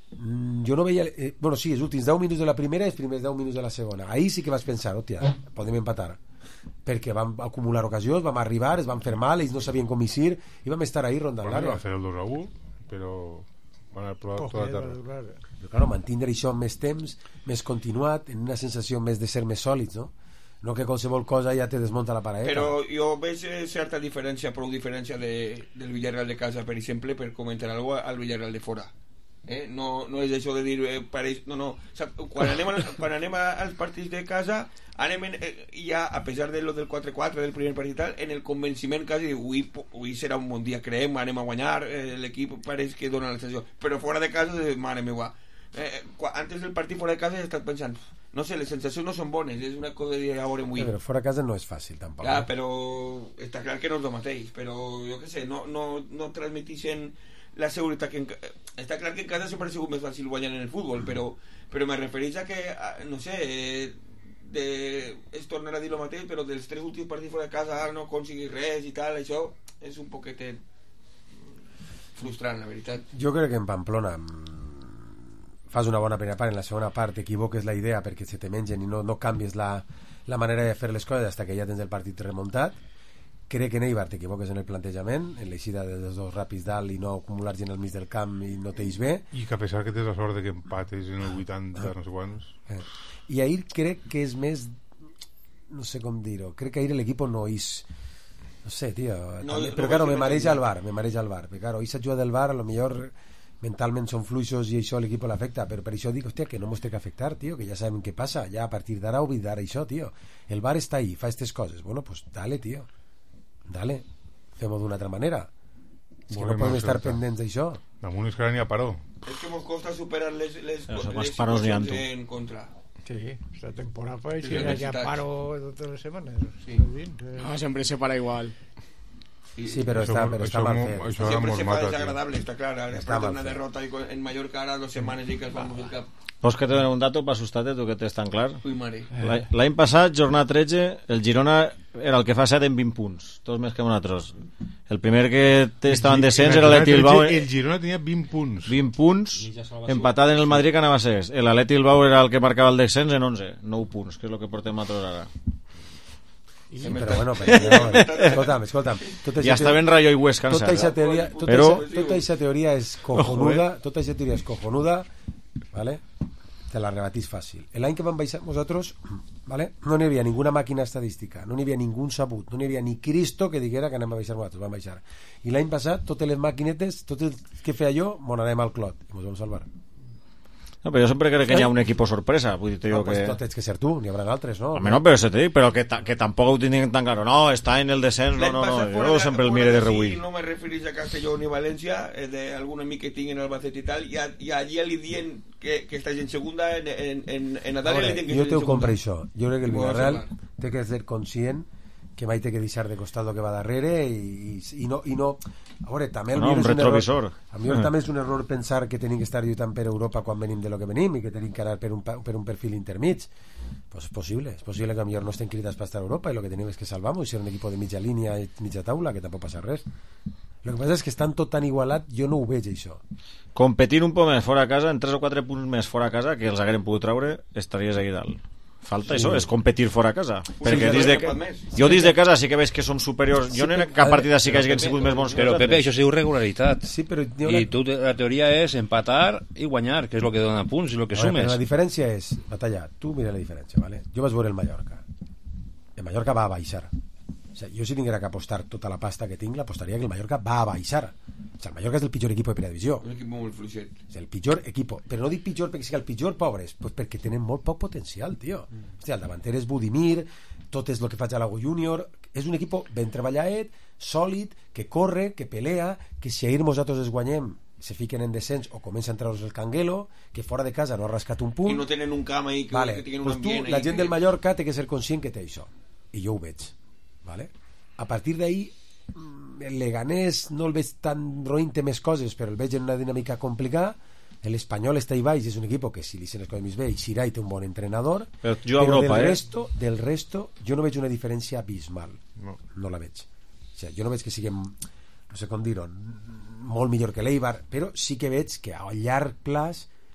jo no veia... Eh, bueno, sí, els últims deu minuts de la primera i els primers deu minuts de la segona. Ahir sí que vas pensar, hòstia, podem empatar. Perquè vam acumular ocasions, vam arribar, es van fer mal, ells no sabien com eixir i vam estar ahí rondant bueno, l'àrea. Va fer el dos a u, però van a provar tota la tarda. Però claro, mantindre això més temps, més continuat, en una sensació més de ser més sòlids, no? No que qualsevol cosa ja te desmunta la paraeta. Però jo veig certa diferència, prou diferència de, del Villarreal de casa, per exemple, per comentar alguna cosa al Villarreal de fora. Eh? No, no és això de dir eh, pareix, no, no. O sea, quan anem, a, quan anem als partits de casa anem en, eh, ja a pesar de lo del quatre quatre del primer partit tal, en el convenciment quasi avui, avui serà un bon dia, creem, anem a guanyar, eh, l'equip pareix que dona la sensació, però fora de casa eh, mare meva eh, antes del partit fora de casa he estat pensant no sé, les sensacions no són bones, és una cosa de a veure avui. Però fora de casa no és fàcil tampoc. Ja, però està clar que no és el mateix, però jo què sé, no, no, no transmetixen la seguretat que en... està clar que en casa sempre ha sigut més fàcil guanyar en el futbol, però, però me refereix a que no sé de... és tornar a dir el mateix, però dels tres últims partits fora de casa no aconseguir res i tal, això és un poquetet frustrant, la veritat. Jo crec que en Pamplona fas una bona primera part, en la segona part t'equivoques la idea perquè se te mengen i no, no canvies la, la manera de fer les coses fins que ja tens el partit remuntat. Crec que en Eibar t'equivoques en el plantejament, en l'eixida dels dos ràpids dalt i no acumular gent al mig del camp i no t'eix bé. I que a pesar que tens la sort de que empates en el vuitanta, ah. no sé quants. Eh. I ahir crec que és més, no sé com dir-ho, crec que ahir l'equip no és, no sé, tio, no, també, però no, claro, me mareja el bar, me mareja el bar, perquè claro, ahir s'ha jugat del bar, a lo millor mentalment són fluixos i això l'equip l'afecta, però per això dic, hòstia, que no mos té que afectar, tio, que ja sabem què passa, ja a partir d'ara oblidar això, tio, el bar està ahí, fa aquestes coses, bueno, pues dale, tio. Dale, fem-ho d'una altra manera. És que no podem estar pendents d'això. Damunt és que ara n'hi ha paró. És que mos costa superar les, les, les, les situacions en contra. Sí, esta temporada fue sí, ya paro todas las semanas. Sí. No, siempre se para igual. Sí, sí, però està, però està mal fet. Sempre se fa desagradable, està clar. Després d'una derrota en Mallorca ara dos setmanes i que es van al cap. Vols que te donen un dato per assustar-te, tu que tens tan clar? Ui, mare. L'any passat, jornada tretze, el Girona era el que fa set en vint punts, tots més que nosaltres. El primer que estava en descens era l'Atleti Bilbao. El Girona tenia vint punts. vint punts, empatat en el Madrid que anava a ser. L'Atleti Bilbao era el que marcava el descens en onze, nou punts, que és el que portem nosaltres ara. Sí, però bueno, però, no, escolta'm, escolta'm tot ja està ben Rayo i Huesca tota aquesta teoria, tota però... tota aquesta teoria és cojonuda, tota aquesta teoria és cojonuda, vale? Te la rebatís fàcil. L'any que vam baixar nosaltres, vale? No n'hi havia ninguna màquina estadística, no n'hi havia ningú sabut, no n'hi havia ni Cristo que diguera que anem a baixar nosaltres, vam baixar. I l'any passat, totes les maquinetes, tot el que feia jo, m'on anem al clot, i ens vam salvar. No, però jo sempre crec que hi ha un equip sorpresa. Vull dir, te digo no, pues que... no tens que ser tu, n'hi haurà altres, no? Home, no, però se te dic, però que, ta, que tampoc ho tinguin tan claro. No, està en el descens, no, no, no. Jo sempre el mire de rebull. Si no me referís a Castelló ni València, eh, d'algun amic que tinc en Albacete i tal, i, a, i allà li dient que, que estàs en segunda, en, en, en, en Nadal, veure, li dient que jo t'ho compro això. Jo crec que el Villarreal té que ser conscient que mai té que deixar de costat el que va darrere i, i, i no... I no a veure, també el no, un retrovisor. A mi també és un error pensar que tenim que estar lluitant per Europa quan venim de lo que venim i que tenim que anar per un, per un perfil intermig. Pues és possible, és possible que a millor no estem cridats per estar a Europa i el que tenim és que salvamos i ser un equip de mitja línia i mitja taula, que tampoc passa res. El que passa és que estan tot tan igualat, jo no ho veig això. Competir un poc més fora a casa, en tres o quatre punts més fora a casa, que els haguem pogut treure, estaries ahí dalt. Falta sí. Això, és competir fora a casa. Sí, perquè sí, de, jo dins de casa sí que veig que som superiors. Jo sí, en cap partida sí que hagin sigut més bons que però Pepe, això és irregularitat. Sí, però I tu, la teoria és empatar i guanyar, que és el que dona punts i el que sumes. La diferència és, Batalla, tu mira la diferència, ¿vale? Jo vas veure el Mallorca. El Mallorca va a baixar. O sea, jo si tinguera que apostar tota la pasta que tinc, l'apostaria que el Mallorca va a baixar. O sea, el Mallorca és el pitjor equip de primera divisió. Un equip molt fluixet. És el pitjor equip, però no dic pitjor perquè sigui el pitjor, pobres, pues perquè tenen molt poc potencial, tio. Mm. Hòstia, el davanter és Budimir, tot és el que faig a l'Ago Júnior, és un equip ben treballat, sòlid, que corre, que pelea, que si ahir nosaltres es guanyem se fiquen en descens o comença a entrar-los el canguelo, que fora de casa no ha rascat un punt. I no tenen un camp ahí que, vale. que tinguin pues un ambient. Tu, la gent que... del Mallorca té que ser conscient que té això. I jo ho veig. Vale? A partir d'ahí el Leganés no el veig tan roïn, té més coses, però el veig en una dinàmica complicada. L'Espanyol està ahí baix, és un equip que si li se les coses més bé i Xirai té un bon entrenador, però, però del, Europa, resto, eh? del resto jo no veig una diferència abismal, no, no la veig. O sigui, jo no veig que siguem, no sé com dir-ho, molt millor que l'Eibar, però sí que veig que a llarg plaç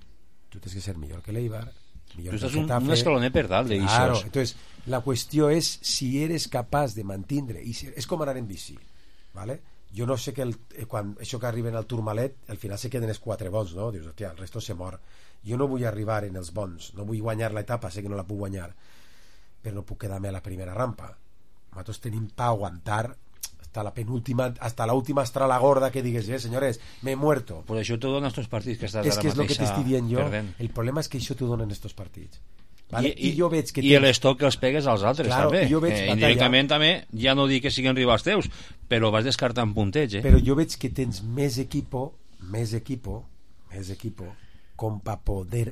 tú tienes que ser mejor que el Eibar. Tú estás un, un escalonet per dalt de claro, entonces la cuestión es si eres capaz de mantindre y si, es com anar en bici, ¿vale? Jo no sé que el, quan això que arriben al Tourmalet al final se queden els quatre bons, no? Dius, hòstia, el resto se mor. Jo no vull arribar en els bons, no vull guanyar l'etapa, sé que no la puc guanyar, però no puc quedar-me a la primera rampa. Nosaltres tenim pa aguantar hasta la penúltima, hasta la última estrala gorda que digues, eh, señores, me he muerto. Por això t'ho donen estos partits que estàs és ara que és el que t'estic dient jo. Perdent. El problema és que això t'ho donen estos partits. Vale? I, i, I jo veig que i tens... l'estoc que els pegues als altres, claro, també. Jo veig eh, indirectament també, ja no dic que siguin rivals teus, però vas descartant punteig, eh? Però jo veig que tens més equipo, més equipo, més equipo, com per poder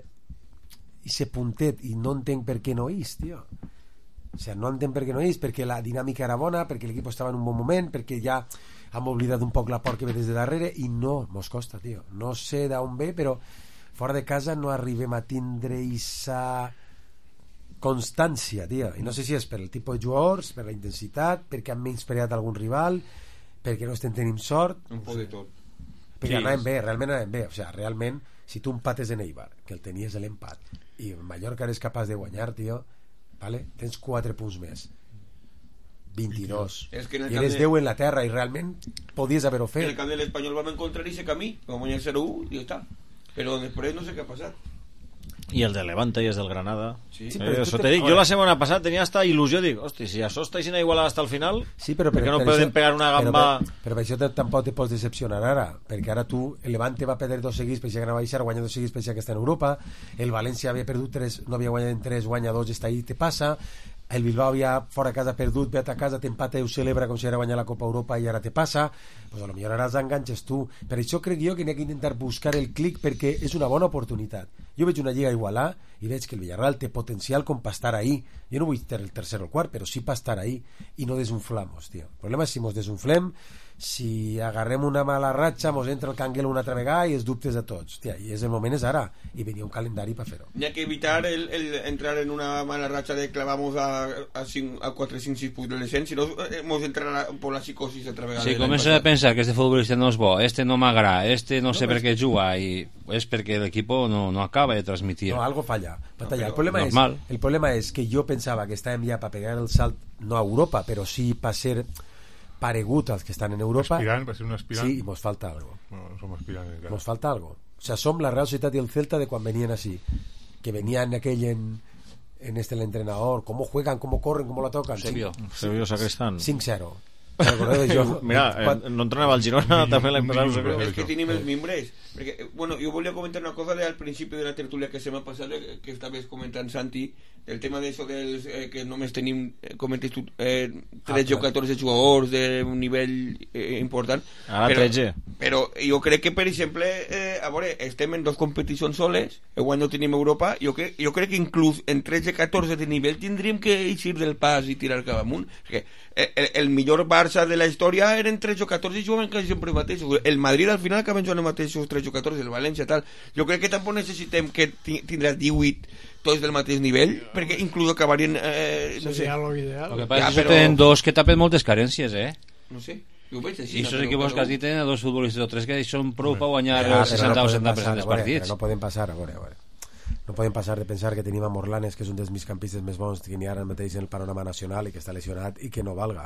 ese puntet, i no entenc per què no és, tio. O sea, no entenc per què no és, perquè la dinàmica era bona, perquè l'equip estava en un bon moment, perquè ja hem oblidat un poc la por que ve des de darrere, i no, mos costa, tio. No sé d'on ve, però fora de casa no arribem a tindre esa constància, tio. I no sé si és per el tipus de jugadors, per la intensitat, perquè han menyspreat algun rival, perquè no estem tenint sort. Un poc de tot. Perquè sí, anàvem bé, realment anàvem bé. O sigui, realment, si tu empates en Eibar, que el tenies l'empat, i en Mallorca eres capaç de guanyar, tio, vale? Tens quatre punts més. vint-i-dos. Es que en I eres de... deu en la terra, i realment podies haver-ho fet. En el camp de l'Espanyol vam encontrar ese camí, vam guanyar zero u i ja està. Però després no sé què ha passat. Y el de Levante y es del Granada. Sí, sí, eh, eso te digo. Yo la semana pasada tenía hasta ilusión, digo, hostia, si a Sosta y sin igualar hasta el final, sí, pero, ¿por qué pero, no pero pueden això, pegar una gamba? Però, però, però per això tampoc te pots decepcionar ara, perquè ara tu, el Levante va perdre dos seguits, pensava que anava a baixar, guanya dos seguits, pensava que està en Europa, el València havia perdut tres, no havia guanyat en tres, guanya dos, està ahí, te passa, el Bilbao havia fora a casa perdut, ve a casa, t'empata i ho celebra com si era guanyar la Copa Europa i ara te passa, pues a lo millor ara els enganxes tu. Per això crec jo que n'hi ha que intentar buscar el clic, perquè és una bona oportunitat. Jo veig una lliga igualà i veig que el Villarreal té potencial com per estar ahí. Jo no vull ser el tercer o el quart, però sí per estar ahí i no desunflamos, tio. El problema és si mos desunflem, si agarrem una mala ratxa, mos entra el canguel una altra vegada i els dubtes a tots. Hòstia, i és el moment és ara, i venia un calendari per fer-ho. N'hi ha que evitar el, el entrar en una mala ratxa de clavamos a, a, a quatre, cinc, sis punts de l'ascens, si no mos entrarà por la psicosis altra vegada. Si comença a pensar que este futbolista no és bo, este no m'agrada, este no, no sé per què juga, i és perquè l'equip no, no acaba de transmitir. No, algo falla. No, el, problema és, el problema és que jo pensava que estàvem ja per pegar el salt, no a Europa, però sí per ser paregut als que estan en Europa. Aspirant, va ser un aspirant. Sí, i mos falta algo. No, no som aspirants encara. Mos falta algo. O sea, som la Real Societat i el Celta de quan venien así, que venían aquell en, en este el entrenador, cómo juegan, cómo corren, cómo la tocan. Sevilla, Sevilla Sacristán. cinc cero. Jo, mira, eh, no entrenava al Girona també l'any passat. És que tenim els mimbres perquè, bueno, jo volia comentar una cosa de, al principi de la tertúlia que se m'ha passat, eh, que estaves comentant, Santi, el tema d'això dels eh, que només tenim, eh, comentes tu, eh, tretze o catorze jugadors d'un nivell eh, important. Ara però, tretze. Però jo crec que, per exemple, eh, a veure, estem en dos competicions soles, igual no tenim Europa, jo crec, jo crec que inclús en tretze catorze de nivell tindríem que eixir del pas i tirar cap amunt, perquè el, el millor Barça de la història eren tretze o catorze i jugaven quasi sempre mateixos. El Madrid al final acaben jugant mateixos tretze o catorze, el València tal. Jo crec que tampoc necessitem que tindrà divuit tots del mateix nivell, perquè inclús acabarien eh, no sé. Seria lo ideal. El que passa ja, és que però... tenen dos que tapen moltes carències, eh? No sé. Jo veig així. I aquests equips que has dit tenen dos futbolistes o tres que són prou per guanyar el seixanta o setanta per cent dels partits. No poden passar, a veure, a veure. No podem passar de pensar que tenim a Morlanes, que és un dels migcampistes més bons que n'hi ha ara mateix en el panorama nacional i que està lesionat i que no valga.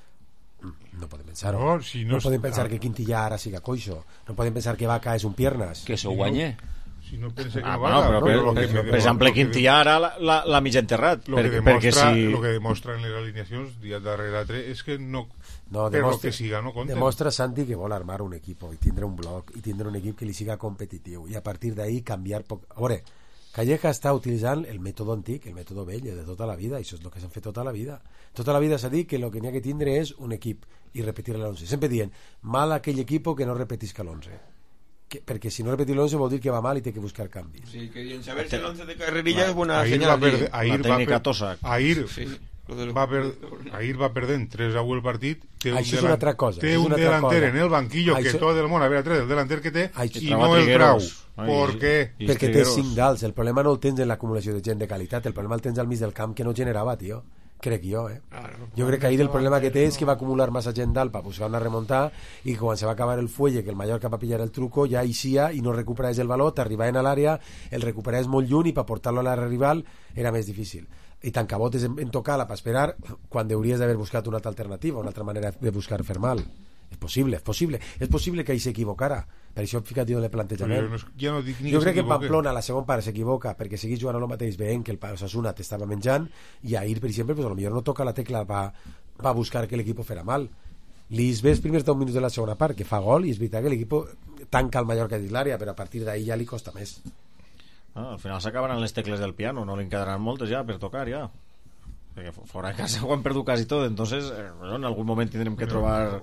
No podem pensar-ho. No, si no, no podem pensar que Quintillà ara siga coixo. No podem pensar que Vaca és un piernas. Que s'ho guanye. Si no pense que ah, no bueno, valga, però, però, per, per, per exemple, Quintillà ara la, la, la mig enterrat. Lo, per, que demostra, si... lo que demostra en les alineacions dia darrere altre és que no, no per demostra, lo que siga no compten. Demostra Santi que vol armar un equip i tindre un bloc i tindre un equip que li siga competitiu i a partir d'ahí canviar poc... A veure, Calleja està utilitzant el mètode antic, el mètode vell de tota la vida, i això és el que s'han fet tota la vida. Tota la vida s'ha dit que el que n'hi ha que tindre és un equip i repetir l'onze. Sempre dient, mal aquell equip que no repetisca l'onze. Que, perquè si no repetir l'onze vol dir que va mal i té que buscar canvis. Sí, que en saber-se l'onze de Carrerilla és bona ahir senyal. Va per, ahir la tècnica Tosac. Ahir, sí, va per, ahir va perdent tres a u el partit. Té això és una altra cosa. Té un delanter en el banquillo això... que tot el món, a veure, el delanter que té això... i no el trau. ¿Por què? Perquè té cinc dals. El problema no el tens en l'acumulació de gent de qualitat, el problema el tens al mig del camp que no generava, tio. crec jo, eh? Jo crec que ahir el problema que té és que va acumular massa gent dalt per buscar una remuntada i quan se va acabar el fuelle, que el Mallorca va pillar el truco, ja eixia i no recuperaves el valor, t'arribaven a l'àrea, el recuperaves molt lluny i per portar-lo a l'àrea rival era més difícil. I t'encabotes en, en tocar-la per esperar quan hauries d'haver buscat una altra alternativa, una altra manera de buscar fer mal. És possible, és possible. És possible que ell s'equivocara. Per això, fica't jo en el plantejament. No, ja no dic ni jo crec que Pamplona, la segona part, s'equivoca perquè seguís jugant el mateix veient que el Osasuna t'estava menjant i ahir, per exemple, pues, potser no toca la tecla va, va buscar que l'equip fera mal. Lis ve els primers deu minuts de la segona part, que fa gol, i és veritat que l'equip tanca el Mallorca dins l'àrea, però a partir d'ahir ja li costa més. Ah, al final s'acabaran les tecles del piano, no li quedaran moltes ja per tocar ja. Perquè fora de casa ho han perdut quasi tot, entonces eh, en algun moment tindrem que trobar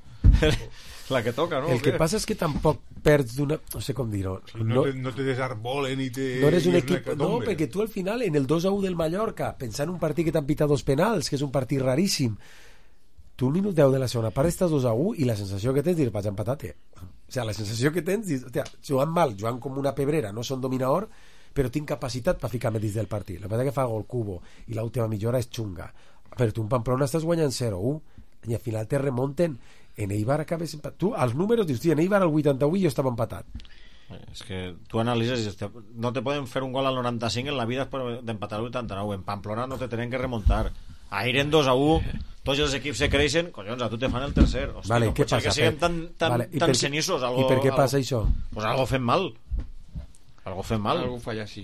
la que toca, ¿no? El que passa és que tampoc perds d'una... no sé com dir-ho. No, no, te, no te desarbolen ni te... No eres un equip... No, perquè tu al final, en el dos a u del Mallorca, pensant en un partit que t'han pitat dos penals, que és un partit raríssim, tu un minut deu de la segona part estàs dos a u i la sensació que tens dir, vaig empatar-te. O sigui, la sensació que tens dir, jugant mal, jugant com una pebrera, no són dominador, però tinc capacitat per ficar-me dins del partit. La veritat que fa gol Cubo i l'última mitja hora és xunga. Però tu en Pamplona estàs guanyant zero a u i al final te remonten. En Eibar acabes empatat. Tu, als números, dius, en Eibar al vuitanta-u jo estava empatat. És que tu analitzes, no te poden fer un gol al noranta-cinc en la vida d'empatar al vuitanta-nou. En Pamplona no te tenen que remuntar. Ahir en dos a u, tots els equips se creixen, collons, a tu te fan el tercer. Hòstia, vale, no què pot ser passa, que siguem tan, tan, vale, tan cenissos. Algo, I per què algo, passa això? Pues algo fem mal. Algo fem mal. Algo falla, sí.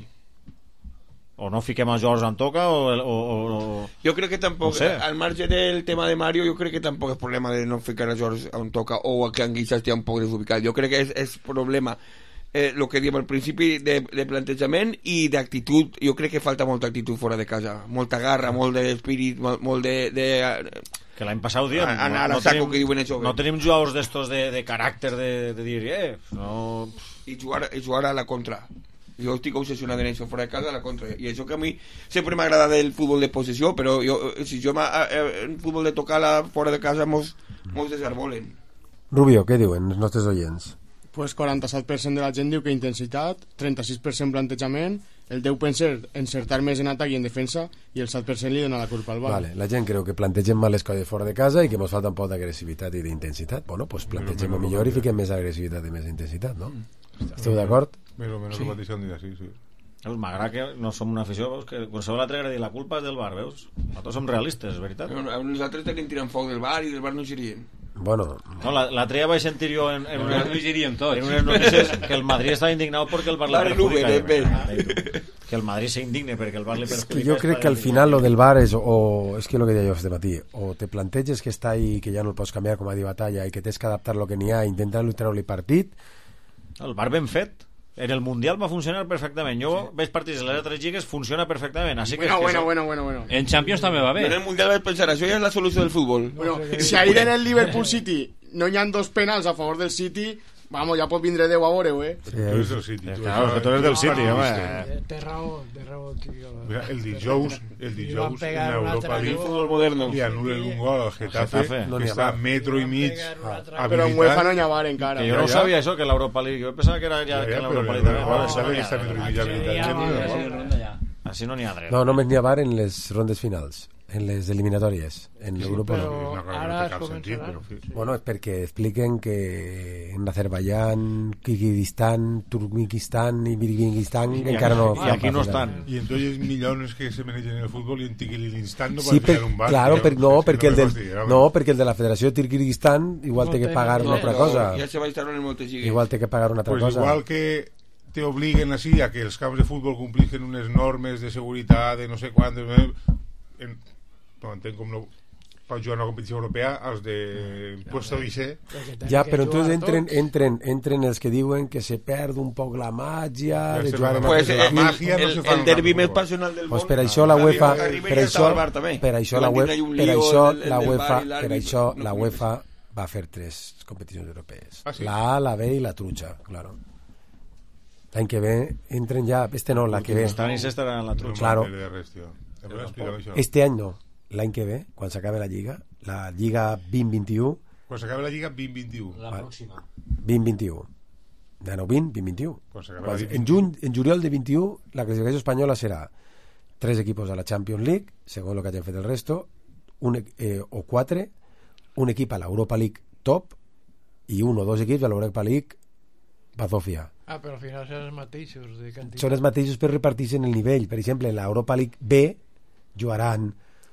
O no fiquem a George Antoca o, o, o... Yo creo que tampoco, no sé. Al margen del tema de Mario, yo creo que tampoco es problema de no ficar a George Antoca o a que Anguissa esté un poco desubicado. Yo creo que es, es problema eh, lo que diem al principi de, de plantejament i d'actitud. Jo crec que falta molta actitud fora de casa, molta garra, molt d'espírit, molt, molt de, de que l'any passat ho diem, anar no, a saco tenim, que diuen això, no tenim jugadors d'estos de, de caràcter de, de dir eh, no... i jugar, i jugar a la contra. Jo estic obsessionat en això fora de casa a la contra, i això que a mi sempre m'ha agradat el futbol de possessió, però jo, si jo en futbol de tocar la fora de casa mos, mos desarbolen. Rubio, què diuen els nostres oients? Pues quaranta-set per cent de la gent diu que intensitat, trenta-sis per cent plantejament, el deu per cent encertar més en atac i en defensa i el set per cent li dona la culpa al Bar. Vale, la gent creu que plantegem mal les coses fora de casa i que ens falta un poc d'agressivitat i d'intensitat. Bueno, pues plantegem-ho millor i fiquem més agressivitat i més intensitat, no? Esteu d'acord? Més o menys sí. Ho mateix han dit així, sí. M'agrada que no som una afició, veus, que qualsevol altre agradi la culpa és del Bar, veus? Nosaltres som realistes, és veritat. Però nosaltres tenim tirant foc del Bar i del Bar no girien. Bueno, no, la, la tria vaig sentir jo en, en, una, no giríem tots. en unes notícies que el Madrid estava indignat perquè el Bar li perjudica. Que el Madrid se indigne perquè el Bar li perjudica. Es que jo crec que al final lo del Bar és, o és que lo que deia jo este matí, o te planteges que està ahí, que ja no el pots canviar com a dir batalla i que tens que adaptar lo que n'hi ha, intentar treure-li partit. El Bar ben fet. En el Mundial va funcionar perfectament. Jo sí. veig partits de les altres lligues, funciona perfectament. Así que bueno, es que bueno, eso... bueno, bueno, bueno. En Champions també va bé. En el Mundial vaig pensar, això ja és la solució del futbol. Bueno, si ahir en el Liverpool City no hi ha dos penals a favor del City, vamos, ja pot vindre Déu a veure-ho, eh? Sí, tu eres del City. Tu claro, que tu eres del City, home. Té raó, té raó, tio. Mira, el dijous, el dijous en Europa League futbol moderno li anulen un gol al Getafe, no que està a metro i mig habilitat. Però en UEFA no hi ha bar encara. Que jo no sabia això, que l'Europa League, jo pensava que era ja, ja, que ja l'Europa League també. Sabe que està a metro i mig habilitat. Així no n'hi ha dret. No, només n'hi ha bar en les rondes finals, en les eliminatòries, en el grup però no. ara es començarà. Bueno, és perquè expliquen que en Azerbaiyán, Kirguistán, Turkmenistan i Kirguistán encara no... I aquí no estan. Y entonces millones que se manejan en el fútbol y en Kirguistán no sí, van a per, tener un bar. Claro, per, no, perquè el del, no, no, perquè el de la Federació de Kirguistán igual té que pagar una altra cosa. Ja se va estar en moltes lligues. Igual té que pagar una altra pues cosa. Igual que te obliguen así a que els camps de futbol complixen unes normes de seguretat de no sé quant, en, no entenc com no per jugar a una competició europea els de puesto d'I ja, però entonces entren, entren, entren els que diuen que se perd un poc la màgia de jugar en pues, la màgia no el, el, el derbi més passional del pues món per això la UEFA per això, per això la UEFA per això la UEFA per això la UEFA va fer tres competicions europees, ah, sí? la A, la B i la trucha, claro. L'any que ve entren ja, este no, la que ve estarà en la trucha, claro. No, este any no, l'any que ve, quan s'acabe la Lliga, la Lliga vint vint-i-u, quan s'acabe la Lliga vint vint-i-u, la pròxima vint vint-i-u, de nou vint, vint vint-i-u, quan en juny, en juliol de vint-i-u la classificació espanyola serà tres equipos a la Champions League, según lo que hayan fet el resto, un, eh, o quatre, un equip a l'Europa League top i un o dos equips a l'Europa League bazofia. Ah, però al final són els mateixos de quantitat. Són els mateixos per repartir-se en el nivell. Per exemple, en l'Europa League B jugaran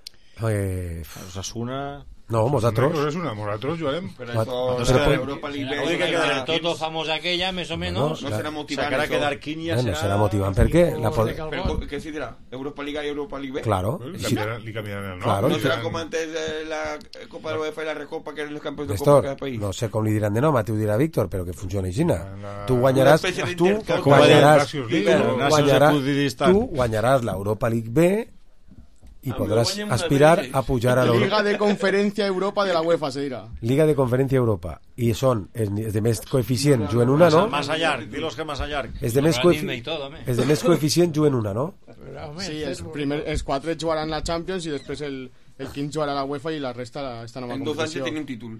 eh, Osasuna... No, nosaltres. Osasuna, nosaltres jugarem. Pero eso, Pero, Europa League B, Oye, que quedar todo famosa aquella, más o menos. No, no será motivant. Sacará quedar quince, bueno, será motivant. ¿Por qué? La pod... Pero, ¿qué se dirá? ¿Europa League A y Europa League B? Claro. Le cambiarán, le cambiarán el nombre. Claro. No será como antes de la Copa de la UEFA y la Recopa, que eran los campeones de Néstor, Copa de cada país. no sé com li diran de nom, a tu ho dirà Víctor, però que funciona així. La... Tu guanyaràs, tu guanyaràs, tu guanyaràs, tu guanyaràs l'Europa League B y podrás aspirar a pujar a la Liga de Conferencia Europa de la UEFA, se dirà. Liga de Conferència Europa. I són els de més coeficient juguen una, no? Más allá, dilos que más allá. Els de més, coefi... els de més coeficient juguen una, no? Sí, els, primer, els quatre jugaran la Champions i després el, el quinze jugarà la UEFA i la resta la, esta nova en competició. En dos anys tenen un títol.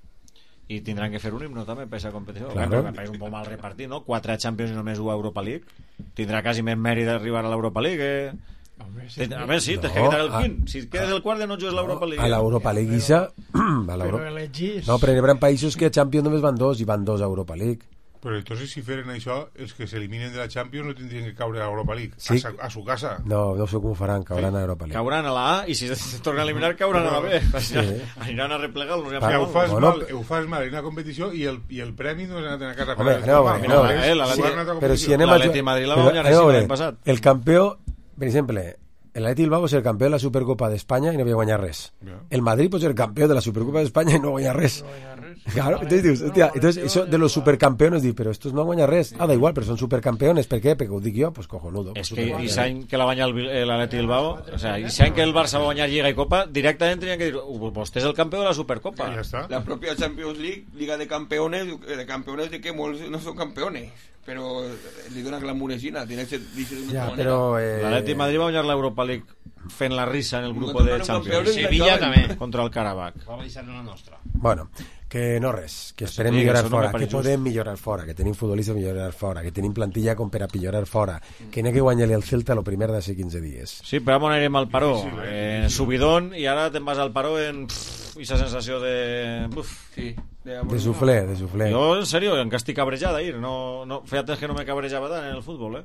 I tindran que fer un himno també per aquesta competició. Claro. Perquè és un poc mal repartit, no? Quatre Champions i només una Europa League. Tindrà quasi més mèrit d'arribar a l'Europa League. Eh? Home, sí, a veure, sí, no, tens que quitar el quint. Si quedes el quart no jugues no, l'Europa League. A l'Europa League, Isa... Però elegís... No, però hi haurà països que a Champions només van dos i van dos a Europa League. Però entonces si feren això, els que s'eliminen de la Champions no tindrien que caure a l'Europa League. Sí. A, a su casa. No, no sé com ho faran, cauran sí. a Europa League. Cauran a la A i si se tornen a eliminar cauran a la B. Sí. Aniran a replegar-los. Ja ho, fas bueno, mal, ho fas mal en una competició i el, i el premi no s'ha anat a casa. Home, aneu a veure, no, però si anem a... L'Atleti Madrid la va guanyar l'any passat. El campió, per exemple... L'Atleti Bilbao va ser el campió de la Supercopa d'Espanya i no havia guanyat res. Yeah. El Madrid pot ser el campió de la Supercopa d'Espanya i no guanyar res. No guanyar res. Claro, entonces dius, hostia, entonces eso de los supercampeones, dius, pero estos no guanyar res. Ah, da igual, pero son supercampeones, ¿por qué? Perquè ho dic jo, pues cojonudo. És que i s'any que la guanya l'Atleti Bilbao, o sea, i s'any que el Barça va guanyar Lliga i Copa, directament tenien que dir, vostè és el campió de la Supercopa. Ja està. La propia Champions League, Liga de Campeones, de campeones de que molts no son campeones. Pero li dona glamuresina, tiene que ser ja, però eh... l'Atleti Madrid va guanyar l'Europa League fent la risa en el grup de Champions. Sevilla també contra el Karabakh. Va baixar una nostra. Bueno, que no res, que esperem sí, millorar fora, no que podem millorar fora, que tenim futbolistes millorar fora, que tenim plantilla com per a millorar fora, que n'hi ha que guanyar-li el Celta lo primer de ser quinze dies. Sí, però ara anirem al paró, en subidón, i ara te'n vas al paró en aquesta sensació de... Uf. Sí, de, de suflé, de suflé. Jo, en serio, en que estic cabrejat ahir, no, no, feia temps que no me cabrejava tant en el futbol, eh?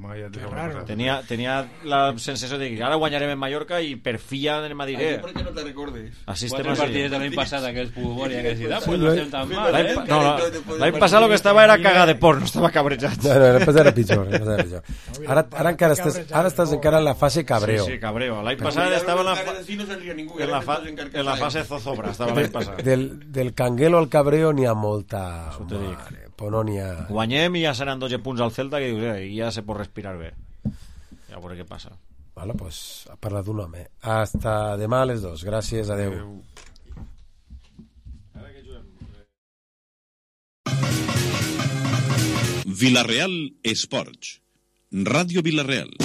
Tenia, tenia la sensació de que ara guanyarem en Mallorca i per fi ja anem a dir eh. Per què no te recordes? Quatre partits de l'any passat aquells Pugol i aquells idà, pues no estem tan mal, eh? No, l'any passat el que estava era cagar de por, no estava cabrejat. No, no, l'any passat era pitjor, era pitjor. Ara, ara encara estàs, ara estàs encara en la fase cabreo. Sí, sí, cabreo. L'any passat estava en la, fa... en, la fa... en la fase zozobra, estava l'any passat. Del, del canguelo al cabreo n'hi ha molta... Mare, Polonia. Guanyem i ja seran dotze punts al Celta que dius, eh, i ja se pot respirar bé. Ja veuré què passa. Vale, pues ha parlat un home. Hasta demà a les dos. Gràcies, adeu. Villarreal Esports. Ràdio Villarreal.